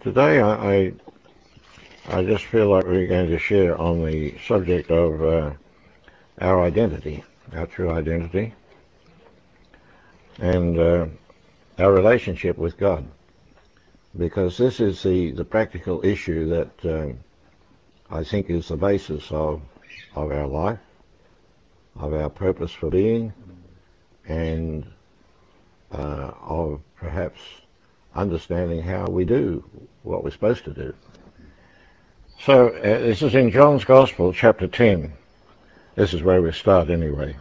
Today I just feel like we're going to share on the subject of our identity, our true identity, and our relationship with God, because this is the practical issue that I think is the basis of our life, of our purpose for being, and of perhaps understanding how we do what we're supposed to do. So this is in John's Gospel, chapter 10. This is where we start anyway.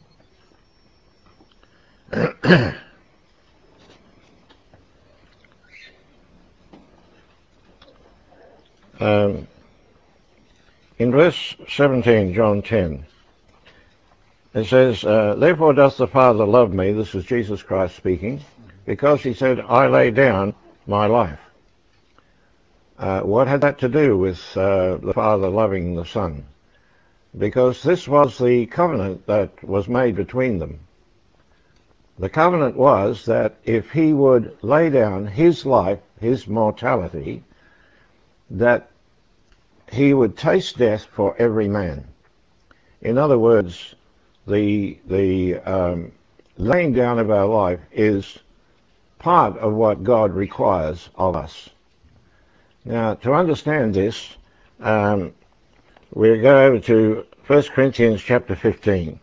In verse 17, John 10, it says, "Therefore doth the Father love me," this is Jesus Christ speaking, "because he said, I lay down my life." What had that to do with the Father loving the Son? Because this was the covenant that was made between them. The covenant was that if he would lay down his life, his mortality, that he would taste death for every man. In other words, the laying down of our life is part of what God requires of us. Now, to understand this, we'll go over to 1 Corinthians chapter 15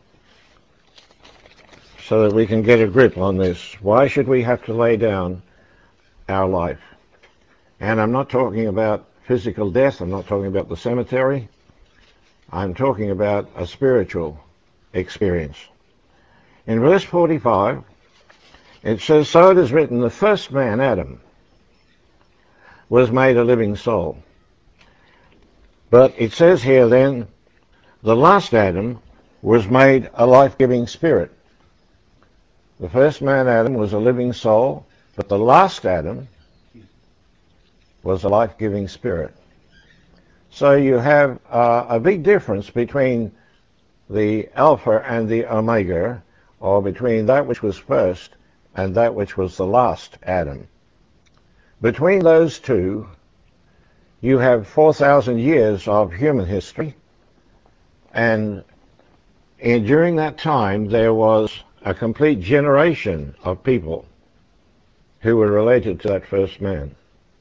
so that we can get a grip on this. Why should we have to lay down our life? And I'm not talking about physical death. I'm not talking about the cemetery. I'm talking about a spiritual experience. In verse 45, it says, "So it is written, the first man, Adam, was made a living soul." But it says here then, the last Adam was made a life-giving spirit. The first man, Adam, was a living soul, but the last Adam was a life-giving spirit. So you have a big difference between the Alpha and the Omega, or between that which was first and that which was the last Adam. Between those two, you have 4,000 years of human history, and during that time there was a complete generation of people who were related to that first man.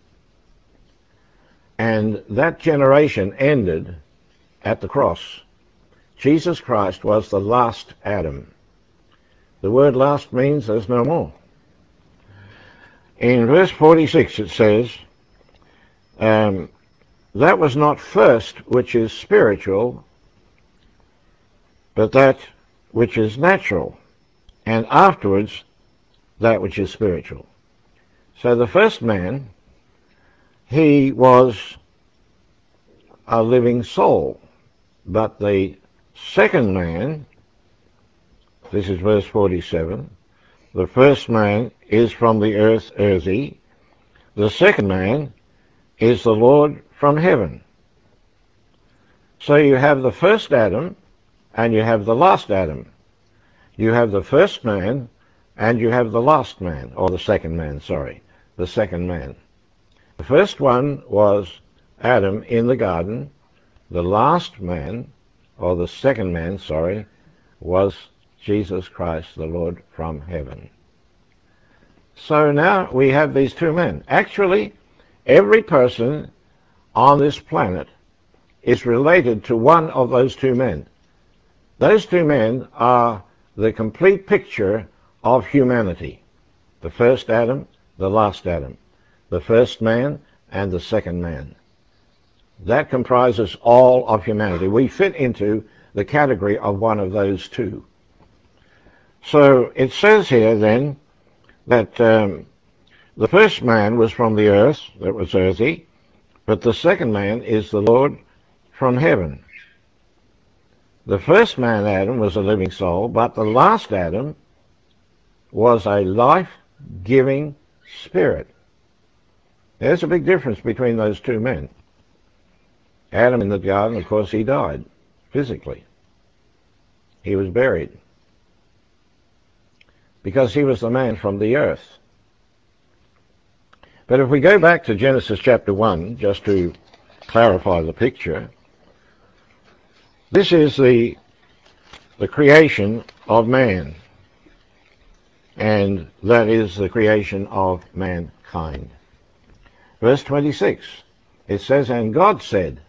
And that generation ended at the cross. Jesus Christ was the last Adam. The word last means there's no more. In verse 46 it says, "That was not first which is spiritual, but that which is natural, and afterwards that which is spiritual." So the first man, he was a living soul, but the second man, this is verse 47, the first man is from the earth, earthy. The second man is the Lord from heaven. So you have the first Adam and you have the last Adam. You have the first man and you have the last man, or the second man, sorry, the second man. The first one was Adam in the garden. The last man, or the second man, sorry, was Jesus Christ, the Lord from heaven. So now we have these two men. Actually, every person on this planet is related to one of those two men. Those two men are the complete picture of humanity. The first Adam, the last Adam. The first man and the second man. That comprises all of humanity. We fit into the category of one of those two. So it says here then that the first man was from the earth, that was earthy, but the second man is the Lord from heaven. The first man, Adam, was a living soul, but the last Adam was a life-giving spirit. There's a big difference between those two men. Adam in the garden, of course, he died physically. He was buried because he was the man from the earth. But if we go back to Genesis chapter 1, just to clarify the picture, this is the creation of man, and that is the creation of mankind. Verse 26, it says, and God said,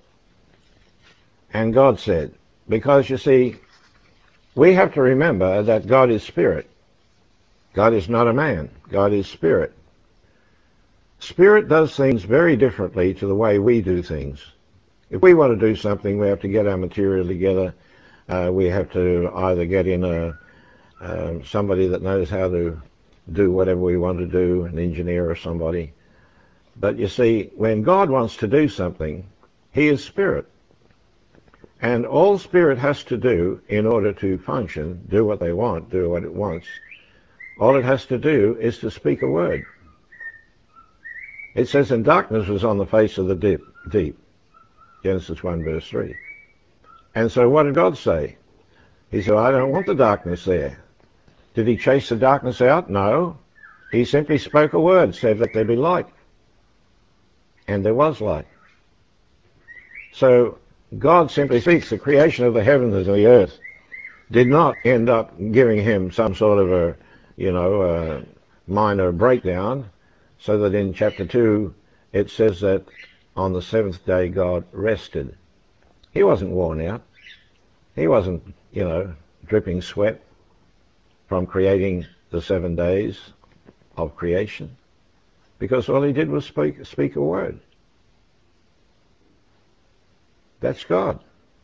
because you see, we have to remember that God is spirit. God is not a man. God is spirit. Spirit does things very differently to the way we do things. If we want to do something, we have to get our material together. We have to either get in somebody that knows how to do whatever we want to do, an engineer or somebody. But you see, when God wants to do something, he is spirit. And all spirit has to do in order to function, do what they want, do what it wants, all it has to do is to speak a word. It says, and darkness was on the face of the deep. Genesis 1 verse 3. And so what did God say? He said, I don't want the darkness there. Did he chase the darkness out? No. He simply spoke a word, said, let there be light. And there was light. So God simply speaks. The creation of the heavens and the earth did not end up giving him some sort of a minor breakdown, so that in chapter 2 it says that on the seventh day God rested. He wasn't worn out. He wasn't, dripping sweat from creating the 7 days of creation, because all he did was speak a word. That's God.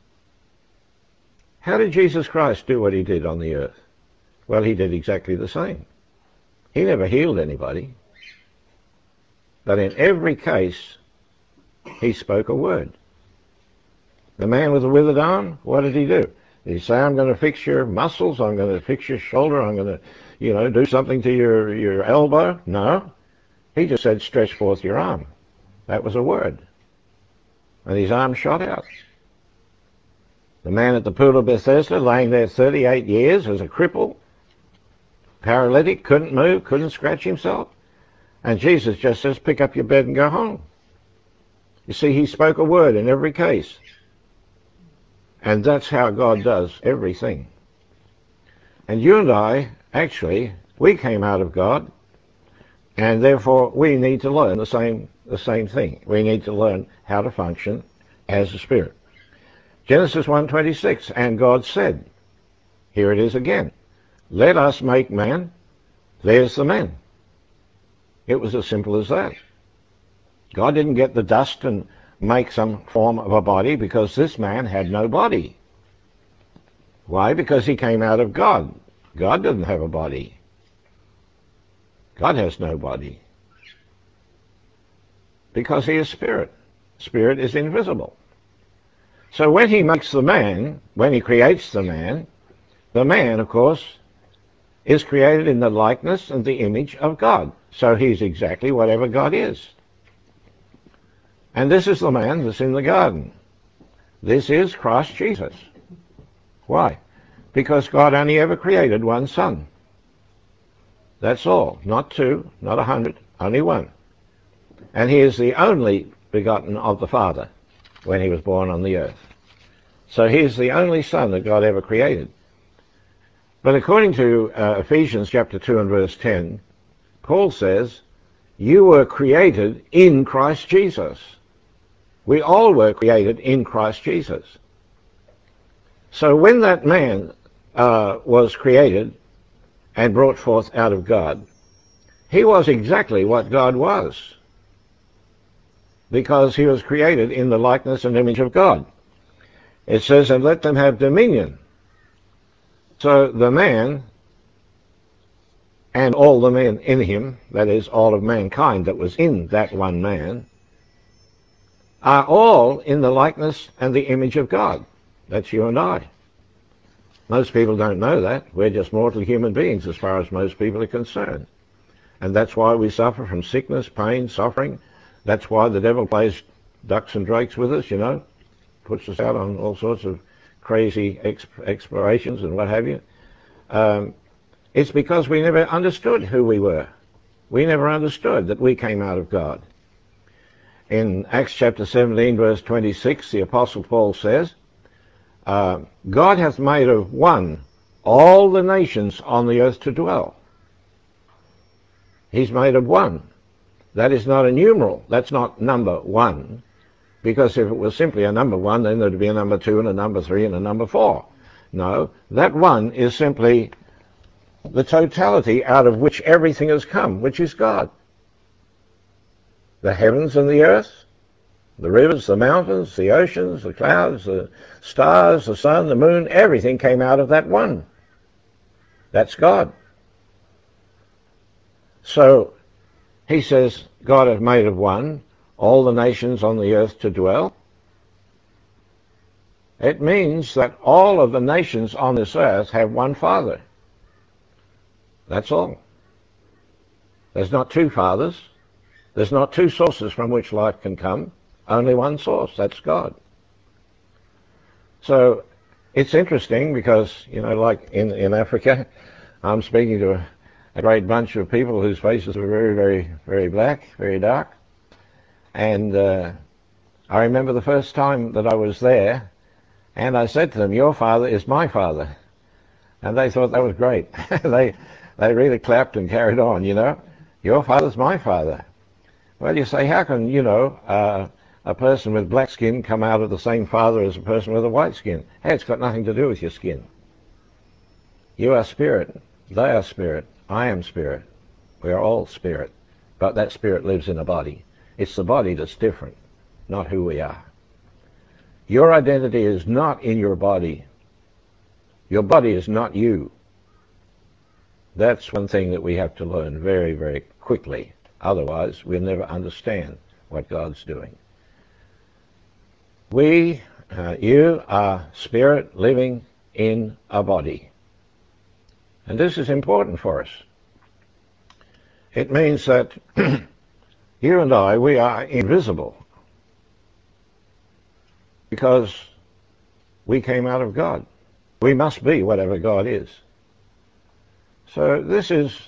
How did Jesus Christ do what he did on the earth? Well, he did exactly the same. He never healed anybody. But in every case, he spoke a word. The man with the withered arm, what did he do? Did he say, I'm going to fix your muscles, I'm going to fix your shoulder, I'm going to, do something to your elbow? No. He just said, stretch forth your arm. That was a word. And his arm shot out. The man at the pool of Bethesda, laying there 38 years as a cripple, paralytic, couldn't move, couldn't scratch himself. And Jesus just says, pick up your bed and go home. You see, he spoke a word in every case. And that's how God does everything. And you and I, actually, we came out of God, and therefore we need to learn the same thing. We need to learn how to function as a spirit. Genesis 1:26, and God said, here it is again, let us make man. There's the man. It was as simple as that. God didn't get the dust and make some form of a body, because this man had no body. Why? Because he came out of God. God doesn't have a body. God has no body. Because he is spirit. Spirit is invisible. So when he makes the man, when he creates the man, of course, is created in the likeness and the image of God. So he's exactly whatever God is. And this is the man that's in the garden. This is Christ Jesus. Why? Because God only ever created one son. That's all. Not two, not 100, only one. And he is the only begotten of the Father when he was born on the earth. So he is the only son that God ever created. But according to Ephesians chapter 2 and verse 10, Paul says, you were created in Christ Jesus. We all were created in Christ Jesus. So when that man was created and brought forth out of God, he was exactly what God was, because he was created in the likeness and image of God. It says, and let them have dominion. So the man and all the men in him, that is, all of mankind that was in that one man, are all in the likeness and the image of God. That's you and I. Most people don't know that. We're just mortal human beings as far as most people are concerned. And that's why we suffer from sickness, pain, suffering. That's why the devil plays ducks and drakes with us, puts us out on all sorts of crazy explorations and what have you. It's because we never understood who we were. We never understood that we came out of God. In Acts chapter 17, verse 26, the Apostle Paul says, God hath made of one all the nations on the earth to dwell. He's made of one. That is not a numeral. That's not number one. Because if it was simply a number one, then there'd be a number two and a number three and a number four. No, that one is simply the totality out of which everything has come, which is God. The heavens and the earth, the rivers, the mountains, the oceans, the clouds, the stars, the sun, the moon, everything came out of that one. That's God. So he says, God hath made of one all the nations on the earth to dwell. It means that all of the nations on this earth have one Father. That's all. There's not two fathers. There's not two sources from which life can come. Only one source. That's God. So it's interesting because, you know, like in Africa, I'm speaking to a great bunch of people whose faces were very, very, very black, very dark. And I remember the first time that I was there, and I said to them, your father is my father. And they thought that was great. They really clapped and carried on, you know. Your father's my father. Well, you say, how can, you know, a person with black skin come out of the same father as a person with a white skin? Hey, it's got nothing to do with your skin. You are spirit. They are spirit. I am spirit. We are all spirit. But that spirit lives in a body. It's the body that's different, not who we are. Your identity is not in your body. Your body is not you. That's one thing that we have to learn very, very quickly. Otherwise, we'll never understand what God's doing. You are spirit living in a body. And this is important for us. It means that you and I, we are invisible because we came out of God. We must be whatever God is. So this is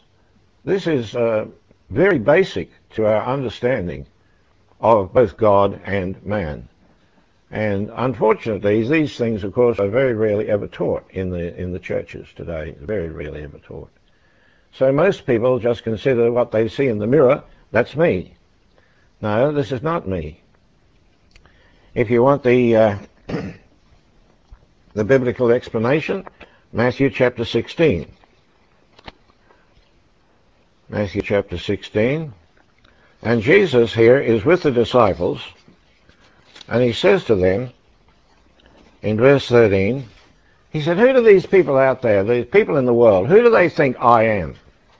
very basic to our understanding of both God and man. And unfortunately, these things, of course, are very rarely ever taught in the churches today. Very rarely ever taught. So most people just consider what they see in the mirror, that's me. No, this is not me. If you want the biblical explanation, Matthew chapter 16. Matthew chapter 16. And Jesus here is with the disciples, and he says to them, in verse 13, he said, who do these people out there, these people in the world, who do they think I am?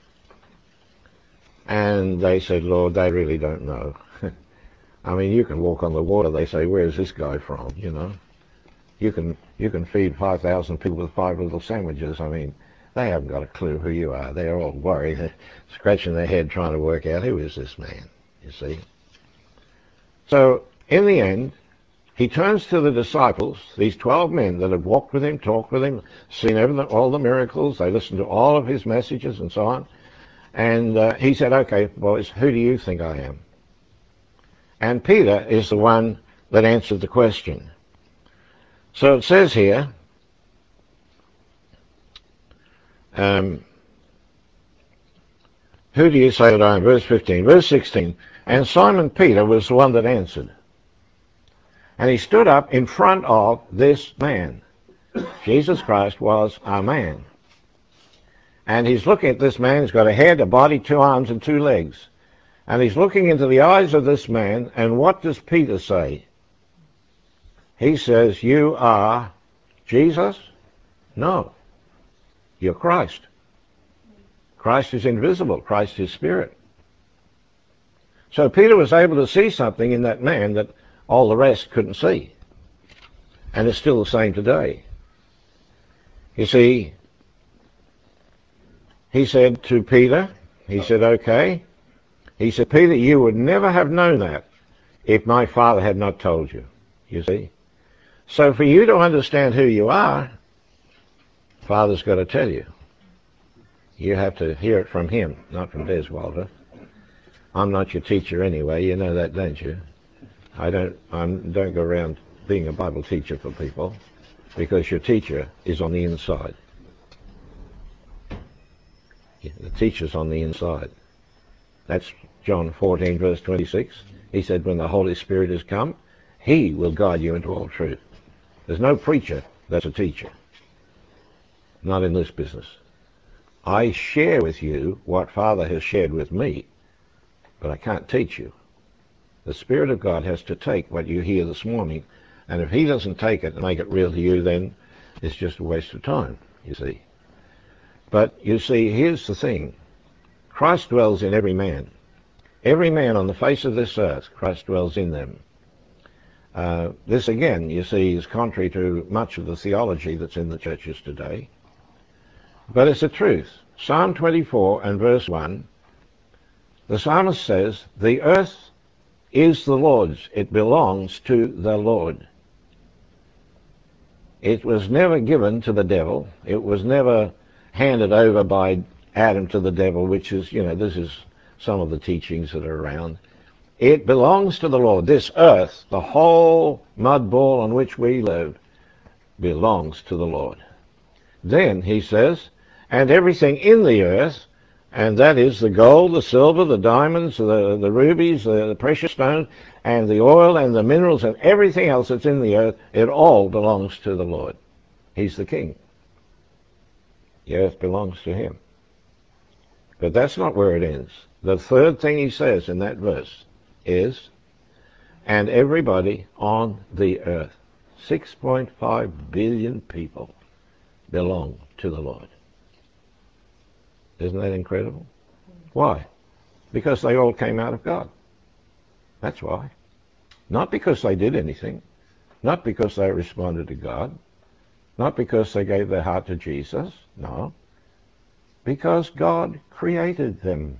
And they said, Lord, they really don't know. I mean, you can walk on the water, they say, where's this guy from, you know? You can feed 5,000 people with 5 little sandwiches. I mean, they haven't got a clue who you are. They're all worried, they're scratching their head trying to work out, who is this man, you see? So, in the end, he turns to the disciples, these 12 men that had walked with him, talked with him, seen everything, all the miracles, they listened to all of his messages and so on. And he said, okay, boys, who do you think I am? And Peter is the one that answered the question. So it says here, who do you say that I am? Verse 15. Verse 16, and Simon Peter was the one that answered. And he stood up in front of this man. Jesus Christ was a man. And he's looking at this man. He's got a head, a body, 2 arms, and 2 legs. And he's looking into the eyes of this man. And what does Peter say? He says, you are Jesus? No. You're Christ. Christ is invisible. Christ is spirit. So Peter was able to see something in that man that all the rest couldn't see. And it's still the same today. You see, he said to Peter, he said, okay. He said, Peter, you would never have known that if my Father had not told you. You see? So for you to understand who you are, Father's got to tell you. You have to hear it from him, not from Des Walter. I'm not your teacher anyway, you know that, don't you? I don't go around being a Bible teacher for people, because your teacher is on the inside. The teacher's on the inside. That's John 14 verse 26. He said, when the Holy Spirit has come, he will guide you into all truth. There's no preacher that's a teacher. Not in this business. I share with you what Father has shared with me, but I can't teach you. The Spirit of God has to take what you hear this morning, and if he doesn't take it and make it real to you, then it's just a waste of time, you see. But you see, here's the thing. Christ dwells in every man. Every man on the face of this earth, Christ dwells in them. This again, you see, is contrary to much of the theology that's in the churches today. But it's the truth. Psalm 24 and verse 1, the psalmist says, the earth is the Lord's. It belongs to the Lord. It was never given to the devil. It was never handed over by Adam to the devil, which is, this is some of the teachings that are around. It belongs to the Lord. This earth, the whole mud ball on which we live, belongs to the Lord. Then, he says, and everything in the earth, and that is the gold, the silver, the diamonds, the rubies, the precious stones, and the oil and the minerals and everything else that's in the earth, it all belongs to the Lord. He's the king. The earth belongs to him. But that's not where it ends. The third thing he says in that verse is, and everybody on the earth, 6.5 billion people, belong to the Lord. Isn't that incredible? Why? Because they all came out of God. That's why. Not because they did anything. Not because they responded to God. Not because they gave their heart to Jesus. No. Because God created them.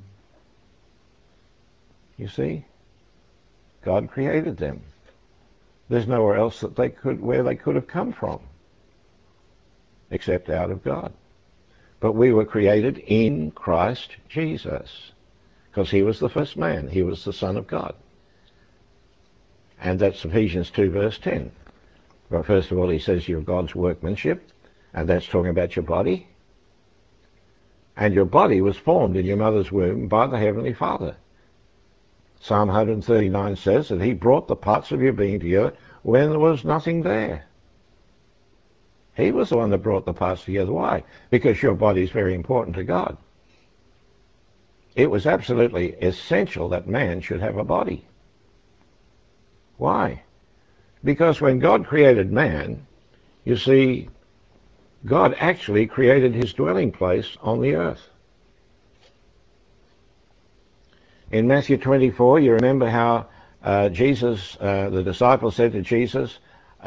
You see? God created them. There's nowhere else that where they could have come from, except out of God. But we were created in Christ Jesus, because he was the first man. He was the Son of God. And that's Ephesians 2 verse 10. But first of all, he says you're God's workmanship, and that's talking about your body. And your body was formed in your mother's womb by the Heavenly Father. Psalm 139 says that he brought the parts of your being together when there was nothing there. He was the one that brought the parts together. Why? Because your body is very important to God. It was absolutely essential that man should have a body. Why? Because when God created man, you see, God actually created his dwelling place on the earth. In Matthew 24, you remember how the disciples said to Jesus,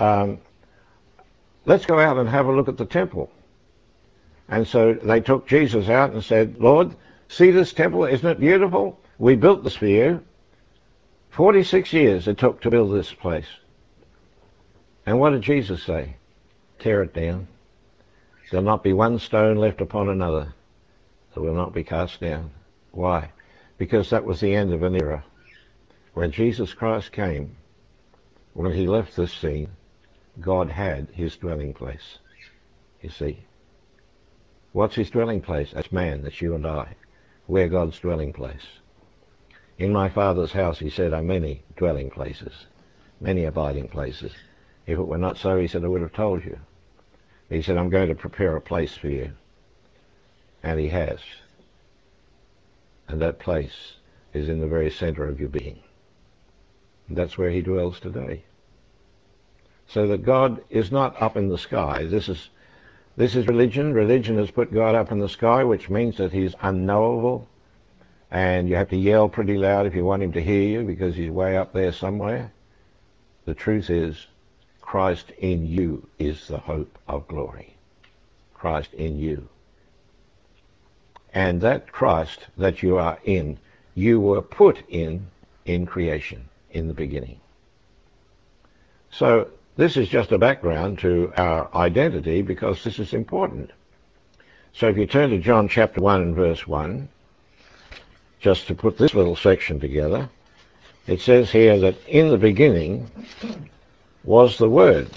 let's go out and have a look at the temple. And so they took Jesus out and said, Lord, see this temple, isn't it beautiful? We built this for you. 46 years it took to build this place. And what did Jesus say? Tear it down. There'll not be one stone left upon another that will not be cast down. Why? Because that was the end of an era. When Jesus Christ came, when he left this scene, God had his dwelling place. You see. What's his dwelling place? That's man, that's you and I. We're God's dwelling place. In my Father's house, he said, are many dwelling places, many abiding places. If it were not so, he said, I would have told you. He said, I'm going to prepare a place for you. And he has. And that place is in the very center of your being. And that's where he dwells today. So that God is not up in the sky. This is religion. Religion has put God up in the sky, which means that he's unknowable. And you have to yell pretty loud if you want him to hear you, because he's way up there somewhere. The truth is, Christ in you is the hope of glory. Christ in you. And that Christ that you are in, you were put in creation, in the beginning. So this is just a background to our identity, because this is important. So if you turn to John chapter 1 and verse 1, just to put this little section together, it says here that in the beginning was the Word.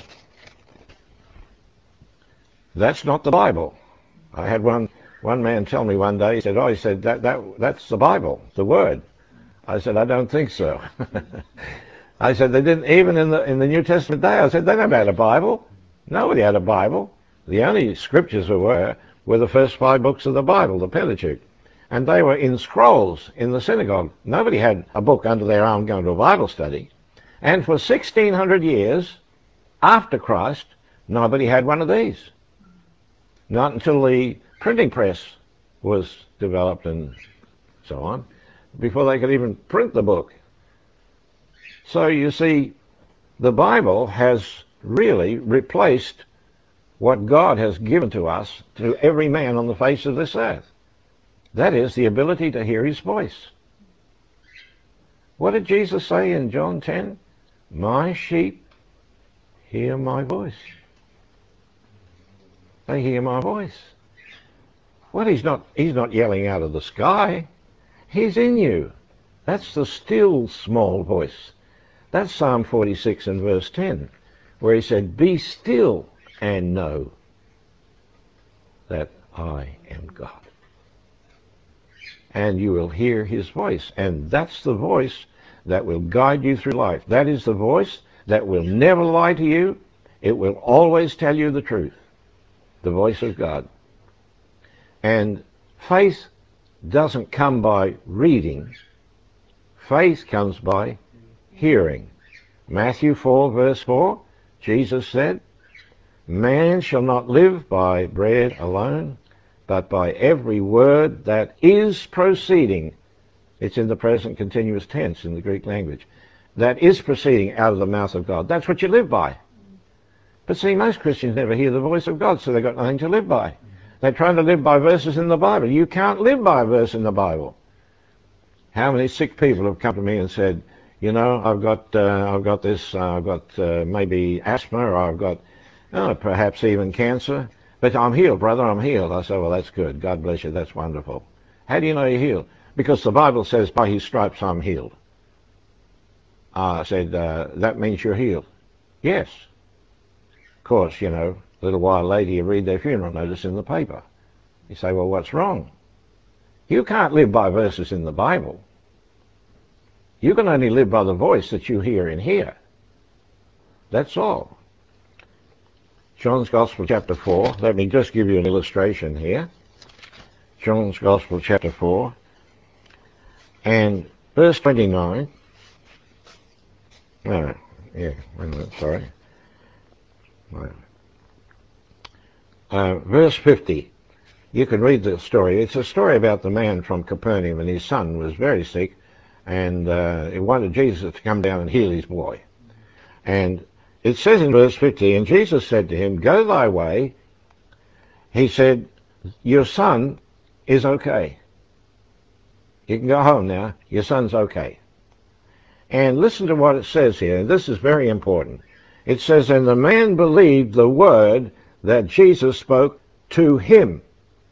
That's not the Bible. I had one man tell me one day, he said, that's the Bible, the Word. I said, I don't think so. I said, they didn't, even in the New Testament day, I said, they never had a Bible. Nobody had a Bible. The only scriptures there were the first 5 books of the Bible, the Pentateuch. And they were in scrolls in the synagogue. Nobody had a book under their arm going to a Bible study. And for 1,600 years after Christ, nobody had one of these. Not until the printing press was developed and so on, before they could even print the book. So you see, the Bible has really replaced what God has given to us, to every man on the face of this earth. That is the ability to hear his voice. What did Jesus say in John 10? My sheep hear my voice. They hear my voice. Well, he's not yelling out of the sky. He's in you. That's the still small voice. That's Psalm 46 and verse 10, where he said, be still and know that I am God. And you will hear his voice. And that's the voice that will guide you through life. That is the voice that will never lie to you. It will always tell you the truth. The voice of God. And faith doesn't come by reading. Faith comes by hearing. Matthew 4 verse 4, Jesus said, man shall not live by bread alone, but by every word that is proceeding. It's in the present continuous tense in the Greek language. That is proceeding out of the mouth of God. That's what you live by. But see, most Christians never hear the voice of God, so they've got nothing to live by. They're trying to live by verses in the Bible. You can't live by a verse in the Bible. How many sick people have come to me and said, you know, I've got maybe asthma, or I've got perhaps even cancer, but I'm healed, brother, I'm healed. I said, well, that's good. God bless you. That's wonderful. How do you know you're healed? Because the Bible says, by his stripes I'm healed. I said, that means you're healed. Yes. Of course, you know, a little while later you read their funeral notice in the paper. You say, well, what's wrong? You can't live by verses in the Bible. You can only live by the voice that you hear in here. That's all. John's Gospel chapter 4. Let me just give you an illustration here. John's Gospel chapter 4 and verse 29. Wait a minute, sorry. Verse 50. You can read the story. It's a story about the man from Capernaum, and his son was very sick, and he wanted Jesus to come down and heal his boy. And it says in verse 50, and Jesus said to him, go thy way. He said, your son is okay. You can go home now. Your son's okay. And listen to what it says here. This is very important. It says, and the man believed the word that Jesus spoke to him.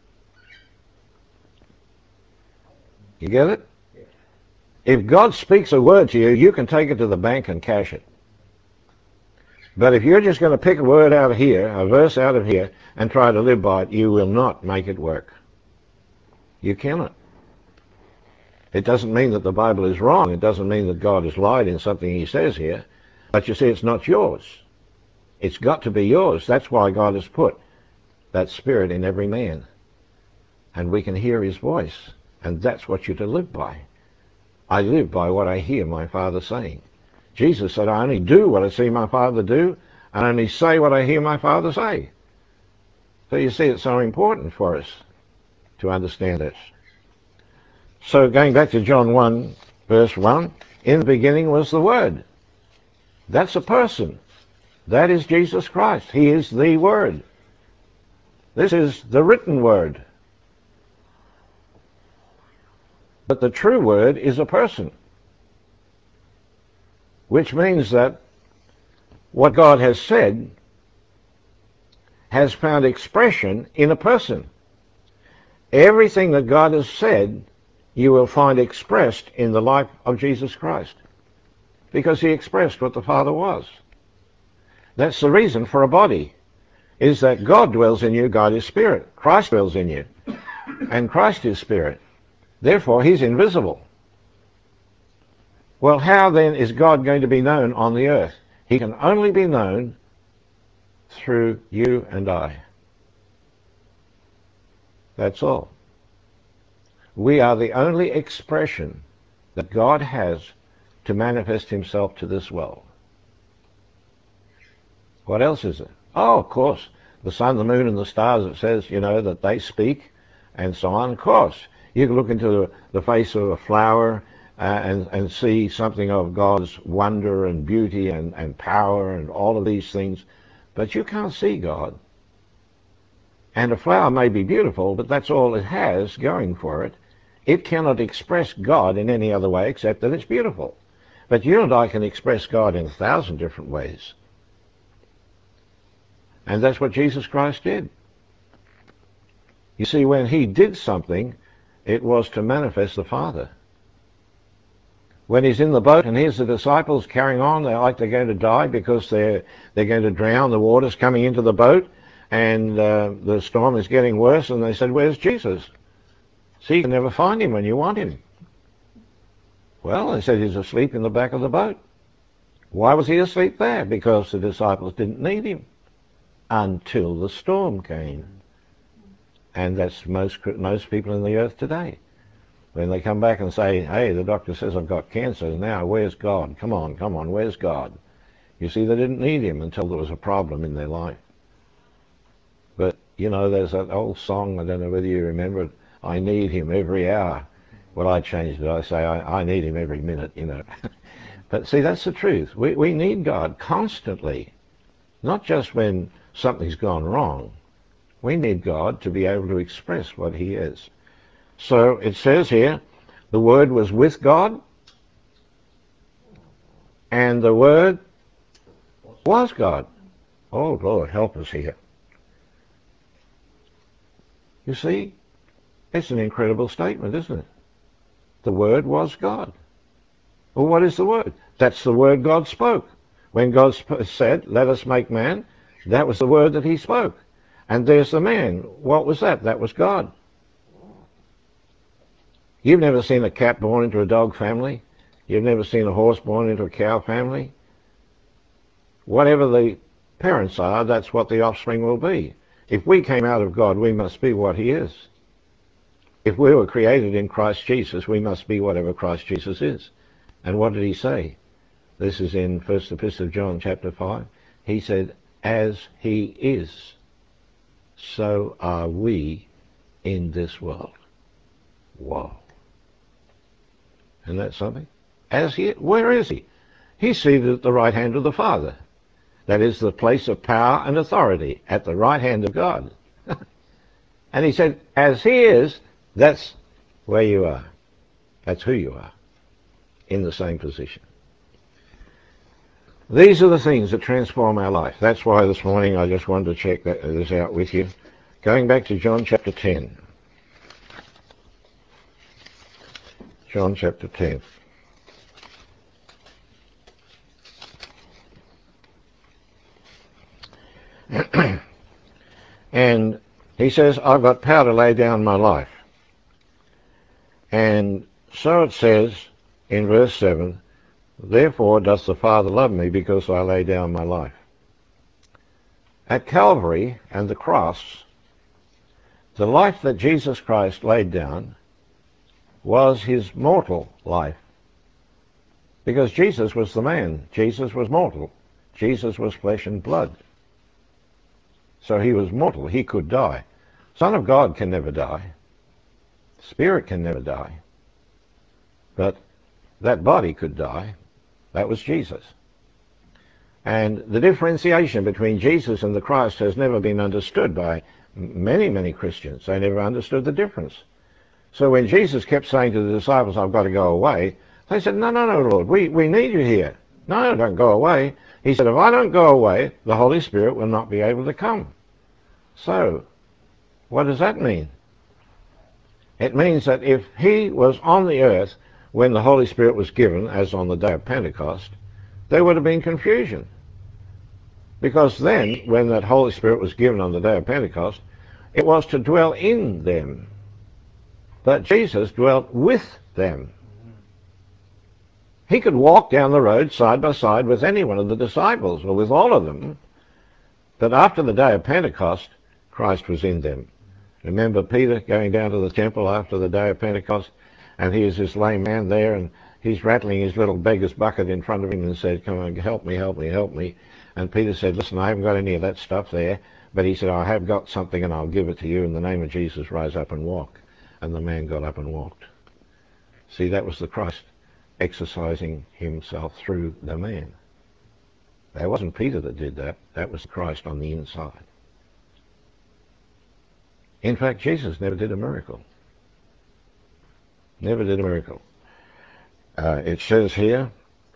You get it? If God speaks a word to you, you can take it to the bank and cash it. But if you're just going to pick a word out of here, a verse out of here, and try to live by it, you will not make it work. You cannot. It doesn't mean that the Bible is wrong. It doesn't mean that God has lied in something he says here. But you see, it's not yours. It's got to be yours. That's why God has put that spirit in every man. And we can hear his voice. And that's what you're to live by. I live by what I hear my Father saying. Jesus said, I only do what I see my Father do, and I only say what I hear my Father say. So you see, it's so important for us to understand this. So going back to John 1, verse 1, in the beginning was the Word. That's a person. That is Jesus Christ. He is the Word. This is the written Word. But the true Word is a person. Which means that what God has said has found expression in a person. Everything that God has said, you will find expressed in the life of Jesus Christ, because he expressed what the Father was. That's the reason for a body, is that God dwells in you, God is spirit. Christ dwells in you, and Christ is spirit. Therefore, he's invisible. Well, how then is God going to be known on the earth? He can only be known through you and I. That's all. We are the only expression that God has to manifest himself to this world. What else is it? Oh, of course, the sun, the moon, and the stars, it says, that they speak, and so on. Of course, you can look into the face of a flower and see something of God's wonder and beauty and power and all of these things, but you can't see God. And a flower may be beautiful, but that's all it has going for it. It cannot express God in any other way except that it's beautiful. But you and I can express God in 1,000 different ways. And that's what Jesus Christ did. You see, when he did something, it was to manifest the Father. When he's in the boat and here's the disciples carrying on, they're like they're going to die because they're going to drown, the water's coming into the boat, and the storm is getting worse, and they said, "Where's Jesus?" See, you can never find him when you want him. Well, they said he's asleep in the back of the boat. Why was he asleep there? Because the disciples didn't need him until the storm came. And that's most people in the earth today. When they come back and say, "Hey, the doctor says I've got cancer, now where's God? Come on, where's God?" You see, they didn't need him until there was a problem in their life. But, there's that old song, I don't know whether you remember it, "I need him every hour." Well, I changed it. I say, I need him every minute, But see, that's the truth. We need God constantly, not just when something's gone wrong. We need God to be able to express what he is. So it says here, the Word was with God, and the Word was God. Oh, Lord, help us here. You see, it's an incredible statement, isn't it? The Word was God. Well, what is the Word? That's the word God spoke. When God said, "Let us make man," that was the word that he spoke. And there's the man. What was that? That was God. You've never seen a cat born into a dog family. You've never seen a horse born into a cow family. Whatever the parents are, that's what the offspring will be. If we came out of God, we must be what he is. If we were created in Christ Jesus, we must be whatever Christ Jesus is. And what did he say? This is in First Epistle of John chapter 5. He said, "As he is, so are we in this world." Wow. Isn't that something? Where is he? He's seated at the right hand of the Father. That is the place of power and authority, at the right hand of God. And he said, as he is, that's where you are. That's who you are, in the same position. These are the things that transform our life. That's why this morning I just wanted to check this out with you. Going back to John chapter 10. John chapter 10. And he says, "I've got power to lay down my life." And so it says in verse 7, "Therefore does the Father love me, because I lay down my life." At Calvary and the cross, the life that Jesus Christ laid down was his mortal life. Because Jesus was the man. Jesus was mortal. Jesus was flesh and blood. So he was mortal. He could die. Son of God can never die. Spirit can never die. But that body could die. That was Jesus. And the differentiation between Jesus and the Christ has never been understood by many Christians. They never understood the difference. So when Jesus kept saying to the disciples, "I've got to go away," they said, No, Lord, we need you here. No, don't go away. He said, "If I don't go away, the Holy Spirit will not be able to come." So, what does that mean? It means that if he was on the earth when the Holy Spirit was given, as on the day of Pentecost, there would have been confusion. Because then, when that Holy Spirit was given on the day of Pentecost, it was to dwell in them. But Jesus dwelt with them. He could walk down the road side by side with any one of the disciples, or with all of them. But after the day of Pentecost, Christ was in them. Remember Peter going down to the temple after the day of Pentecost, and here's this lame man there, and he's rattling his little beggar's bucket in front of him and said, "Come on, help me, help me, help me." And Peter said, "Listen, I haven't got any of that stuff there." But he said, "I have got something and I'll give it to you. In the name of Jesus, rise up and walk." And the man got up and walked. See, that was the Christ exercising himself through the man. That wasn't Peter that did that. That was Christ on the inside. In fact, Jesus never did a miracle. Never did a miracle. It says here,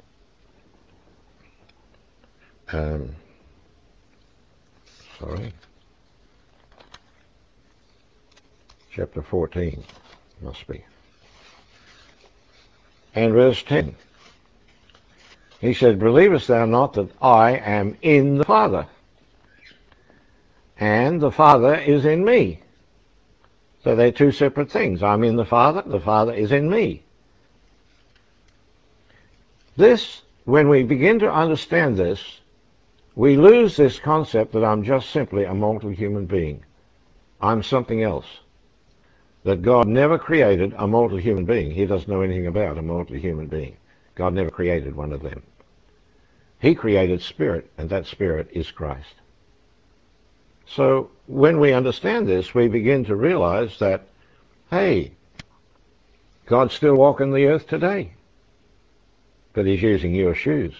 chapter 14, must be. And verse 10. He said, "Believest thou not that I am in the Father, and the Father is in me?" So they're two separate things. I'm in the Father is in me. This, when we begin to understand this, we lose this concept that I'm just simply a mortal human being. I'm something else. That God never created a mortal human being. He doesn't know anything about a mortal human being. God never created one of them. He created spirit, and that spirit is Christ. So when we understand this, we begin to realize that, hey, God's still walking the earth today, but he's using your shoes.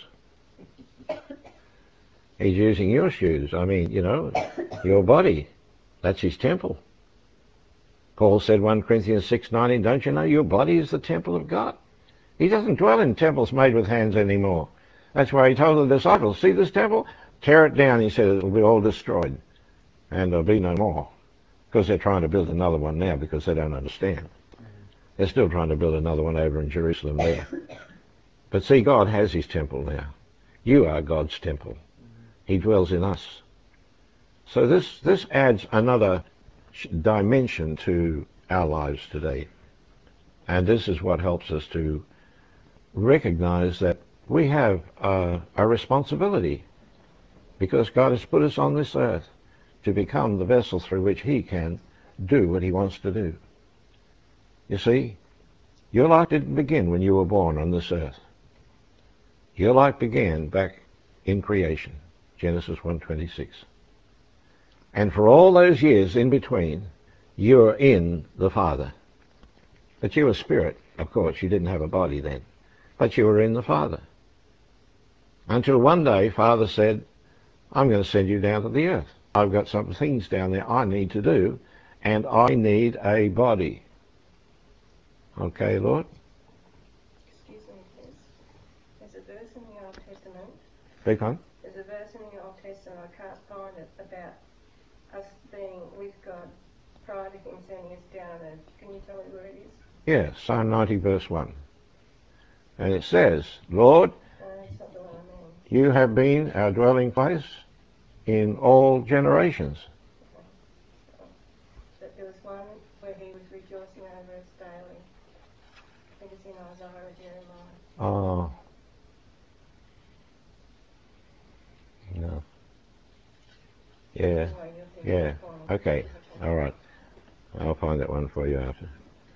He's using your shoes. I mean, your body. That's his temple. Paul said 1 Corinthians 6:19, don't you know your body is the temple of God? He doesn't dwell in temples made with hands anymore. That's why he told the disciples, see this temple? Tear it down, he said, it'll be all destroyed. And there'll be no more. Because they're trying to build another one now because they don't understand. They're still trying to build another one over in Jerusalem there. But see, God has his temple now. You are God's temple. He dwells in us. So this adds another dimension to our lives today. And this is what helps us to recognize that we have a responsibility, because God has put us on this earth to become the vessel through which he can do what he wants to do. You see, your life didn't begin when you were born on this earth. Your life began back in creation, Genesis 1:26. And for all those years in between, you were in the Father. But you were spirit, of course. You didn't have a body then. But you were in the Father. Until one day, Father said, I'm going to send you down to the earth. I've got some things down there I need to do, and I need a body. Okay, Lord? Excuse me, please. There's a verse in the Old Testament. Big one? There's a verse in the Old Testament, I can't find it, about us being with God prior to him sending us down on earth. Can you tell me where it is? Yeah, Psalm 90 verse 1. And it says, Lord, That's not the one I mean. you have been our dwelling place in all generations. But there was one where he was rejoicing over us daily. I think it's in Isaiah or Jeremiah. Oh. No. Yeah. Anyway, you'll think Yeah. it's one. Okay. All right. I'll find that one for you after.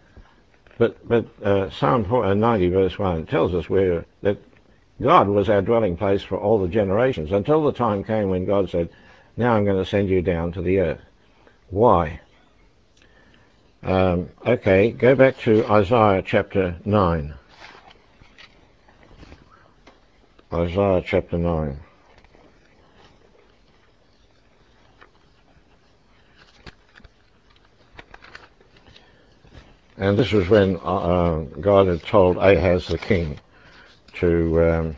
But Psalm 90 verse 1 tells us that God was our dwelling place for all the generations until the time came when God said, now I'm going to send you down to the earth. Why? Okay, go back to Isaiah chapter 9. Isaiah chapter 9. And this was when God had told Ahaz the king to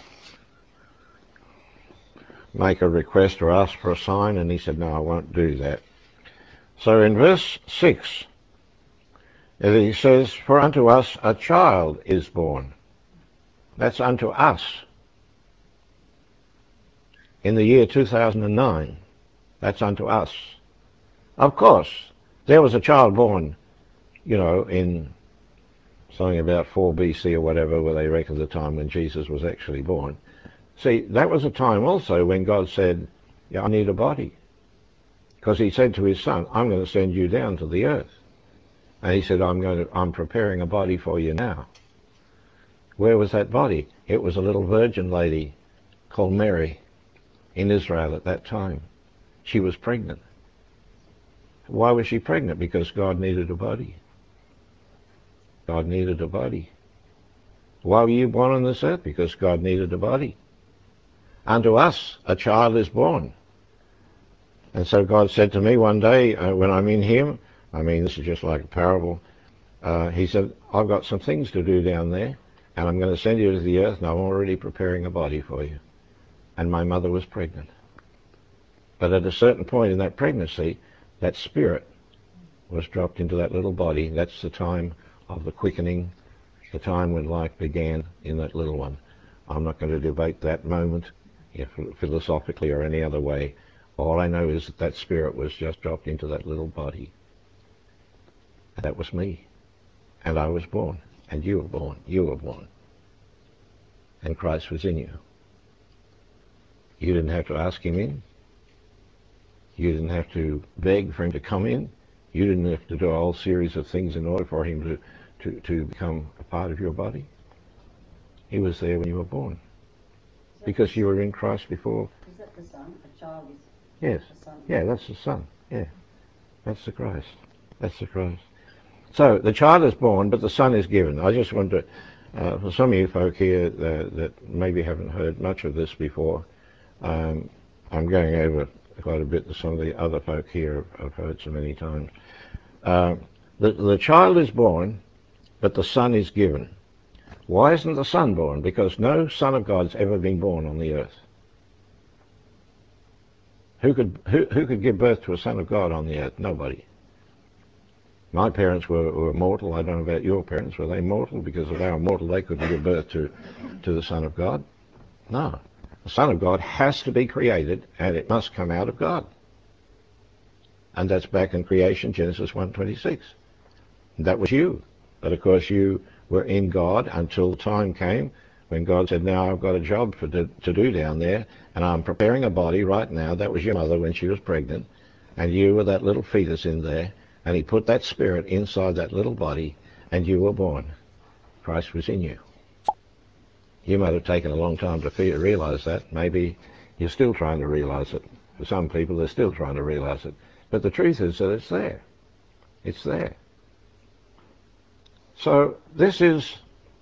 make a request or ask for a sign, and he said, no, I won't do that. So in verse 6, And he says, for unto us a child is born. That's unto us. In the year 2009, that's unto us. Of course, there was a child born, in something about 4 BC or whatever, where they reckon the time when Jesus was actually born. See, that was a time also when God said, I need a body. Because he said to his son, I'm going to send you down to the earth. And he said, I'm preparing a body for you now. Where was that body? It was a little virgin lady called Mary in Israel at that time. She was pregnant. Why was she pregnant? Because God needed a body. God needed a body. Why were you born on this earth? Because God needed a body. Unto us a child is born. And so God said to me one day when I'm in him, this is just like a parable, he said, I've got some things to do down there, and I'm going to send you to the earth, and I'm already preparing a body for you. And my mother was pregnant. But at a certain point in that pregnancy, that spirit was dropped into that little body. That's the time of the quickening, the time when life began in that little one. I'm not going to debate that moment philosophically or any other way. All I know is that that spirit was just dropped into that little body. And that was me. And I was born. And you were born. You were born. And Christ was in you. You didn't have to ask him in. You didn't have to beg for him to come in. You didn't have to do a whole series of things in order for him to become a part of your body. He was there when you were born. Because you were in Christ before. Is that the Son? A child is Yes. the Son? Yeah, that's the Son. Yeah. That's the Christ. That's the Christ. So the child is born, but the Son is given. I just want to, for some of you folk here that maybe haven't heard much of this before, I'm going over quite a bit that some of the other folk here have heard so many times. The child is born, but the Son is given. Why isn't the Son born? Because no Son of God's ever been born on the earth. Who could give birth to a Son of God on the earth? Nobody. My parents were mortal. I don't know about your parents. Were they mortal? Because if they were mortal, they couldn't give birth to the Son of God. No. The Son of God has to be created, and it must come out of God. And that's back in creation, Genesis 1:26. That was you. But of course you were in God until the time came when God said, now I've got a job to do down there, and I'm preparing a body right now. That was your mother when she was pregnant, and you were that little fetus in there, and he put that spirit inside that little body, and you were born. Christ was in you. You might have taken a long time to realize that. Maybe you're still trying to realize it. For some people, they're still trying to realize it. But the truth is that it's there. It's there. So this is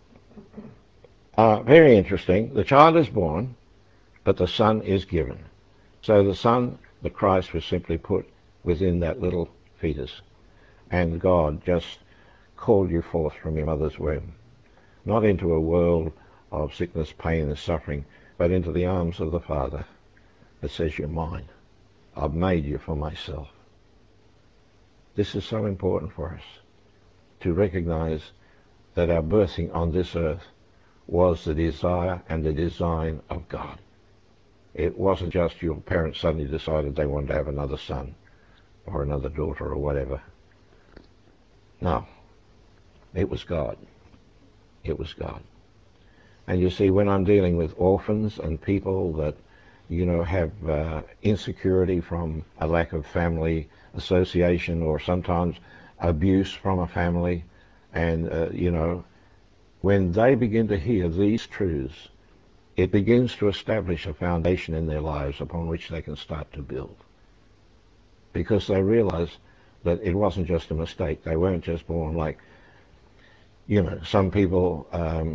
very interesting. The child is born, but the Son is given. So the Son, the Christ, was simply put within that little fetus. And God just called you forth from your mother's womb. Not into a world of sickness, pain, and suffering, but into the arms of the Father that says, you're mine. I've made you for myself. This is so important for us, to recognize that our birthing on this earth was the desire and the design of God. It wasn't just your parents suddenly decided they wanted to have another son or another daughter or whatever. No. It was God. It was God. And you see, when I'm dealing with orphans and people that, have insecurity from a lack of family association or sometimes abuse from a family, and, when they begin to hear these truths, it begins to establish a foundation in their lives upon which they can start to build. Because they realize that it wasn't just a mistake. They weren't just born like, some people,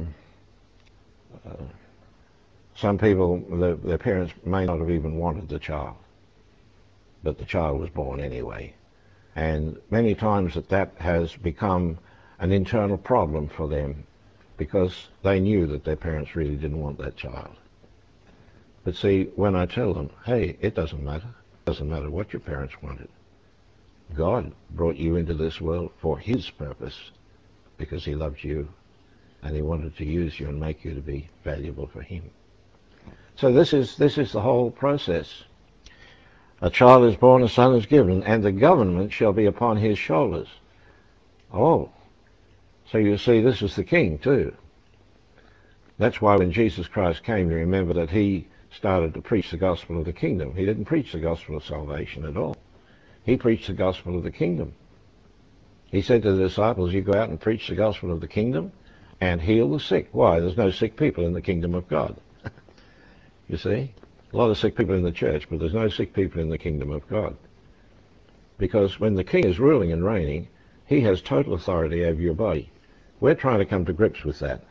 their parents may not have even wanted the child, but the child was born anyway. And many times that has become an internal problem for them because they knew that their parents really didn't want that child. But see, when I tell them, hey, it doesn't matter. It doesn't matter what your parents wanted. God brought you into this world for his purpose, because he loved you and he wanted to use you and make you to be valuable for him. So this is the whole process. A child is born, a son is given, and the government shall be upon his shoulders. Oh, so you see, this is the king too. That's why when Jesus Christ came, you remember that he started to preach the gospel of the kingdom. He didn't preach the gospel of salvation at all. He preached the gospel of the kingdom. He said to the disciples, you go out and preach the gospel of the kingdom and heal the sick. Why? There's no sick people in the kingdom of God. You see? A lot of sick people in the church, but there's no sick people in the kingdom of God. Because when the king is ruling and reigning, he has total authority over your body. We're trying to come to grips with that.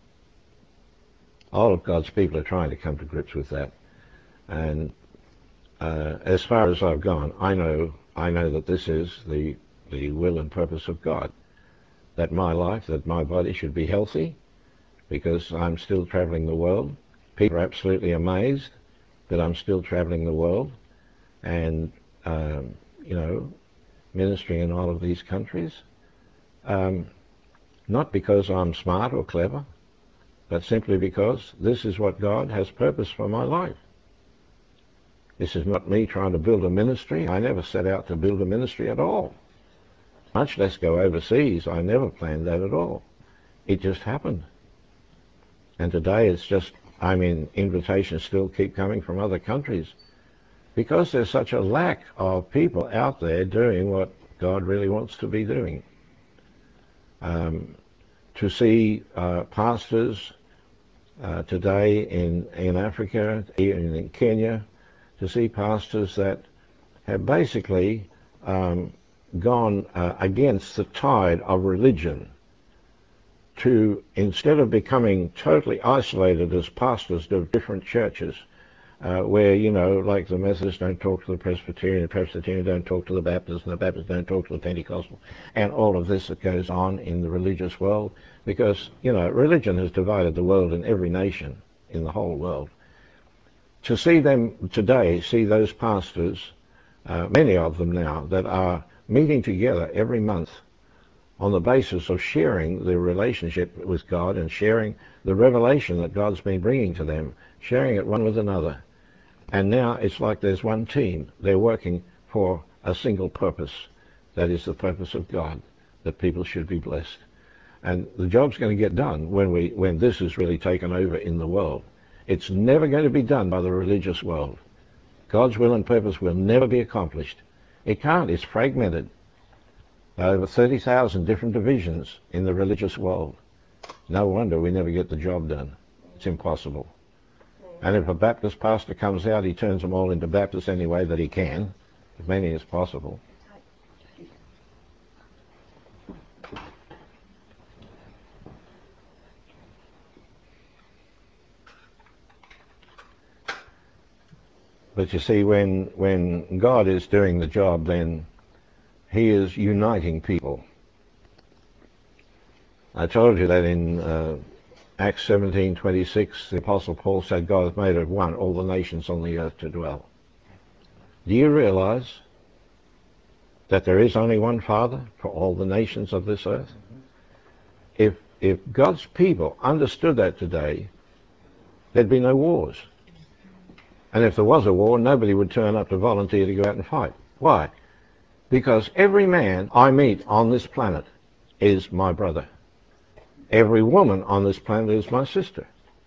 All of God's people are trying to come to grips with that. And as far as I've gone, I know that this is the will and purpose of God. That my life, that my body should be healthy, because I'm still traveling the world. People are absolutely amazed that I'm still traveling the world and, ministering in all of these countries. Not because I'm smart or clever, but simply because this is what God has purpose for my life. This is not me trying to build a ministry. I never set out to build a ministry at all. Much less go overseas. I never planned that at all. It just happened. And today it's just, invitations still keep coming from other countries because there's such a lack of people out there doing what God really wants to be doing. To see pastors today in Africa, even in Kenya, to see pastors that have basically gone against the tide of religion, to, instead of becoming totally isolated as pastors of different churches, where, like the Methodists don't talk to the Presbyterian don't talk to the Baptists, and the Baptists don't talk to the Pentecostal, and all of this that goes on in the religious world, because, religion has divided the world in every nation in the whole world. To see them today, see those pastors, many of them now, that are meeting together every month on the basis of sharing the relationship with God and sharing the revelation that God's been bringing to them, sharing it one with another. And now it's like there's one team. They're working for a single purpose. That is the purpose of God, that people should be blessed. And the job's going to get done when this is really taken over in the world. It's never going to be done by the religious world. God's will and purpose will never be accomplished. It can't. It's fragmented. Over 30,000 different divisions in the religious world. No wonder we never get the job done. It's impossible. And if a Baptist pastor comes out, he turns them all into Baptists any way that he can, as many as possible. But you see, when God is doing the job, then he is uniting people. I told you that in Acts 17:26, the Apostle Paul said, God hath made of one all the nations on the earth to dwell. Do you realize that there is only one Father for all the nations of this earth? If God's people understood that today, there'd be no wars. And if there was a war, nobody would turn up to volunteer to go out and fight. Why? Because every man I meet on this planet is my brother. Every woman on this planet is my sister.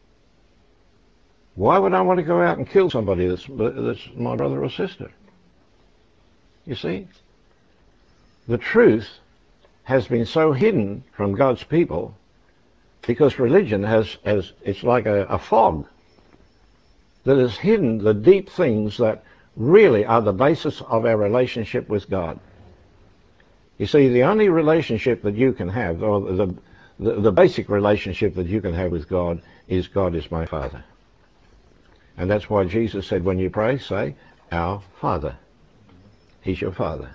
Why would I want to go out and kill somebody that's my brother or sister? You see? The truth has been so hidden from God's people because religion it's like a fog that has hidden the deep things that really are the basis of our relationship with God. You see, the only relationship that you can have, or the basic relationship that you can have with God is my Father. And that's why Jesus said, when you pray, say, our Father. He's your Father.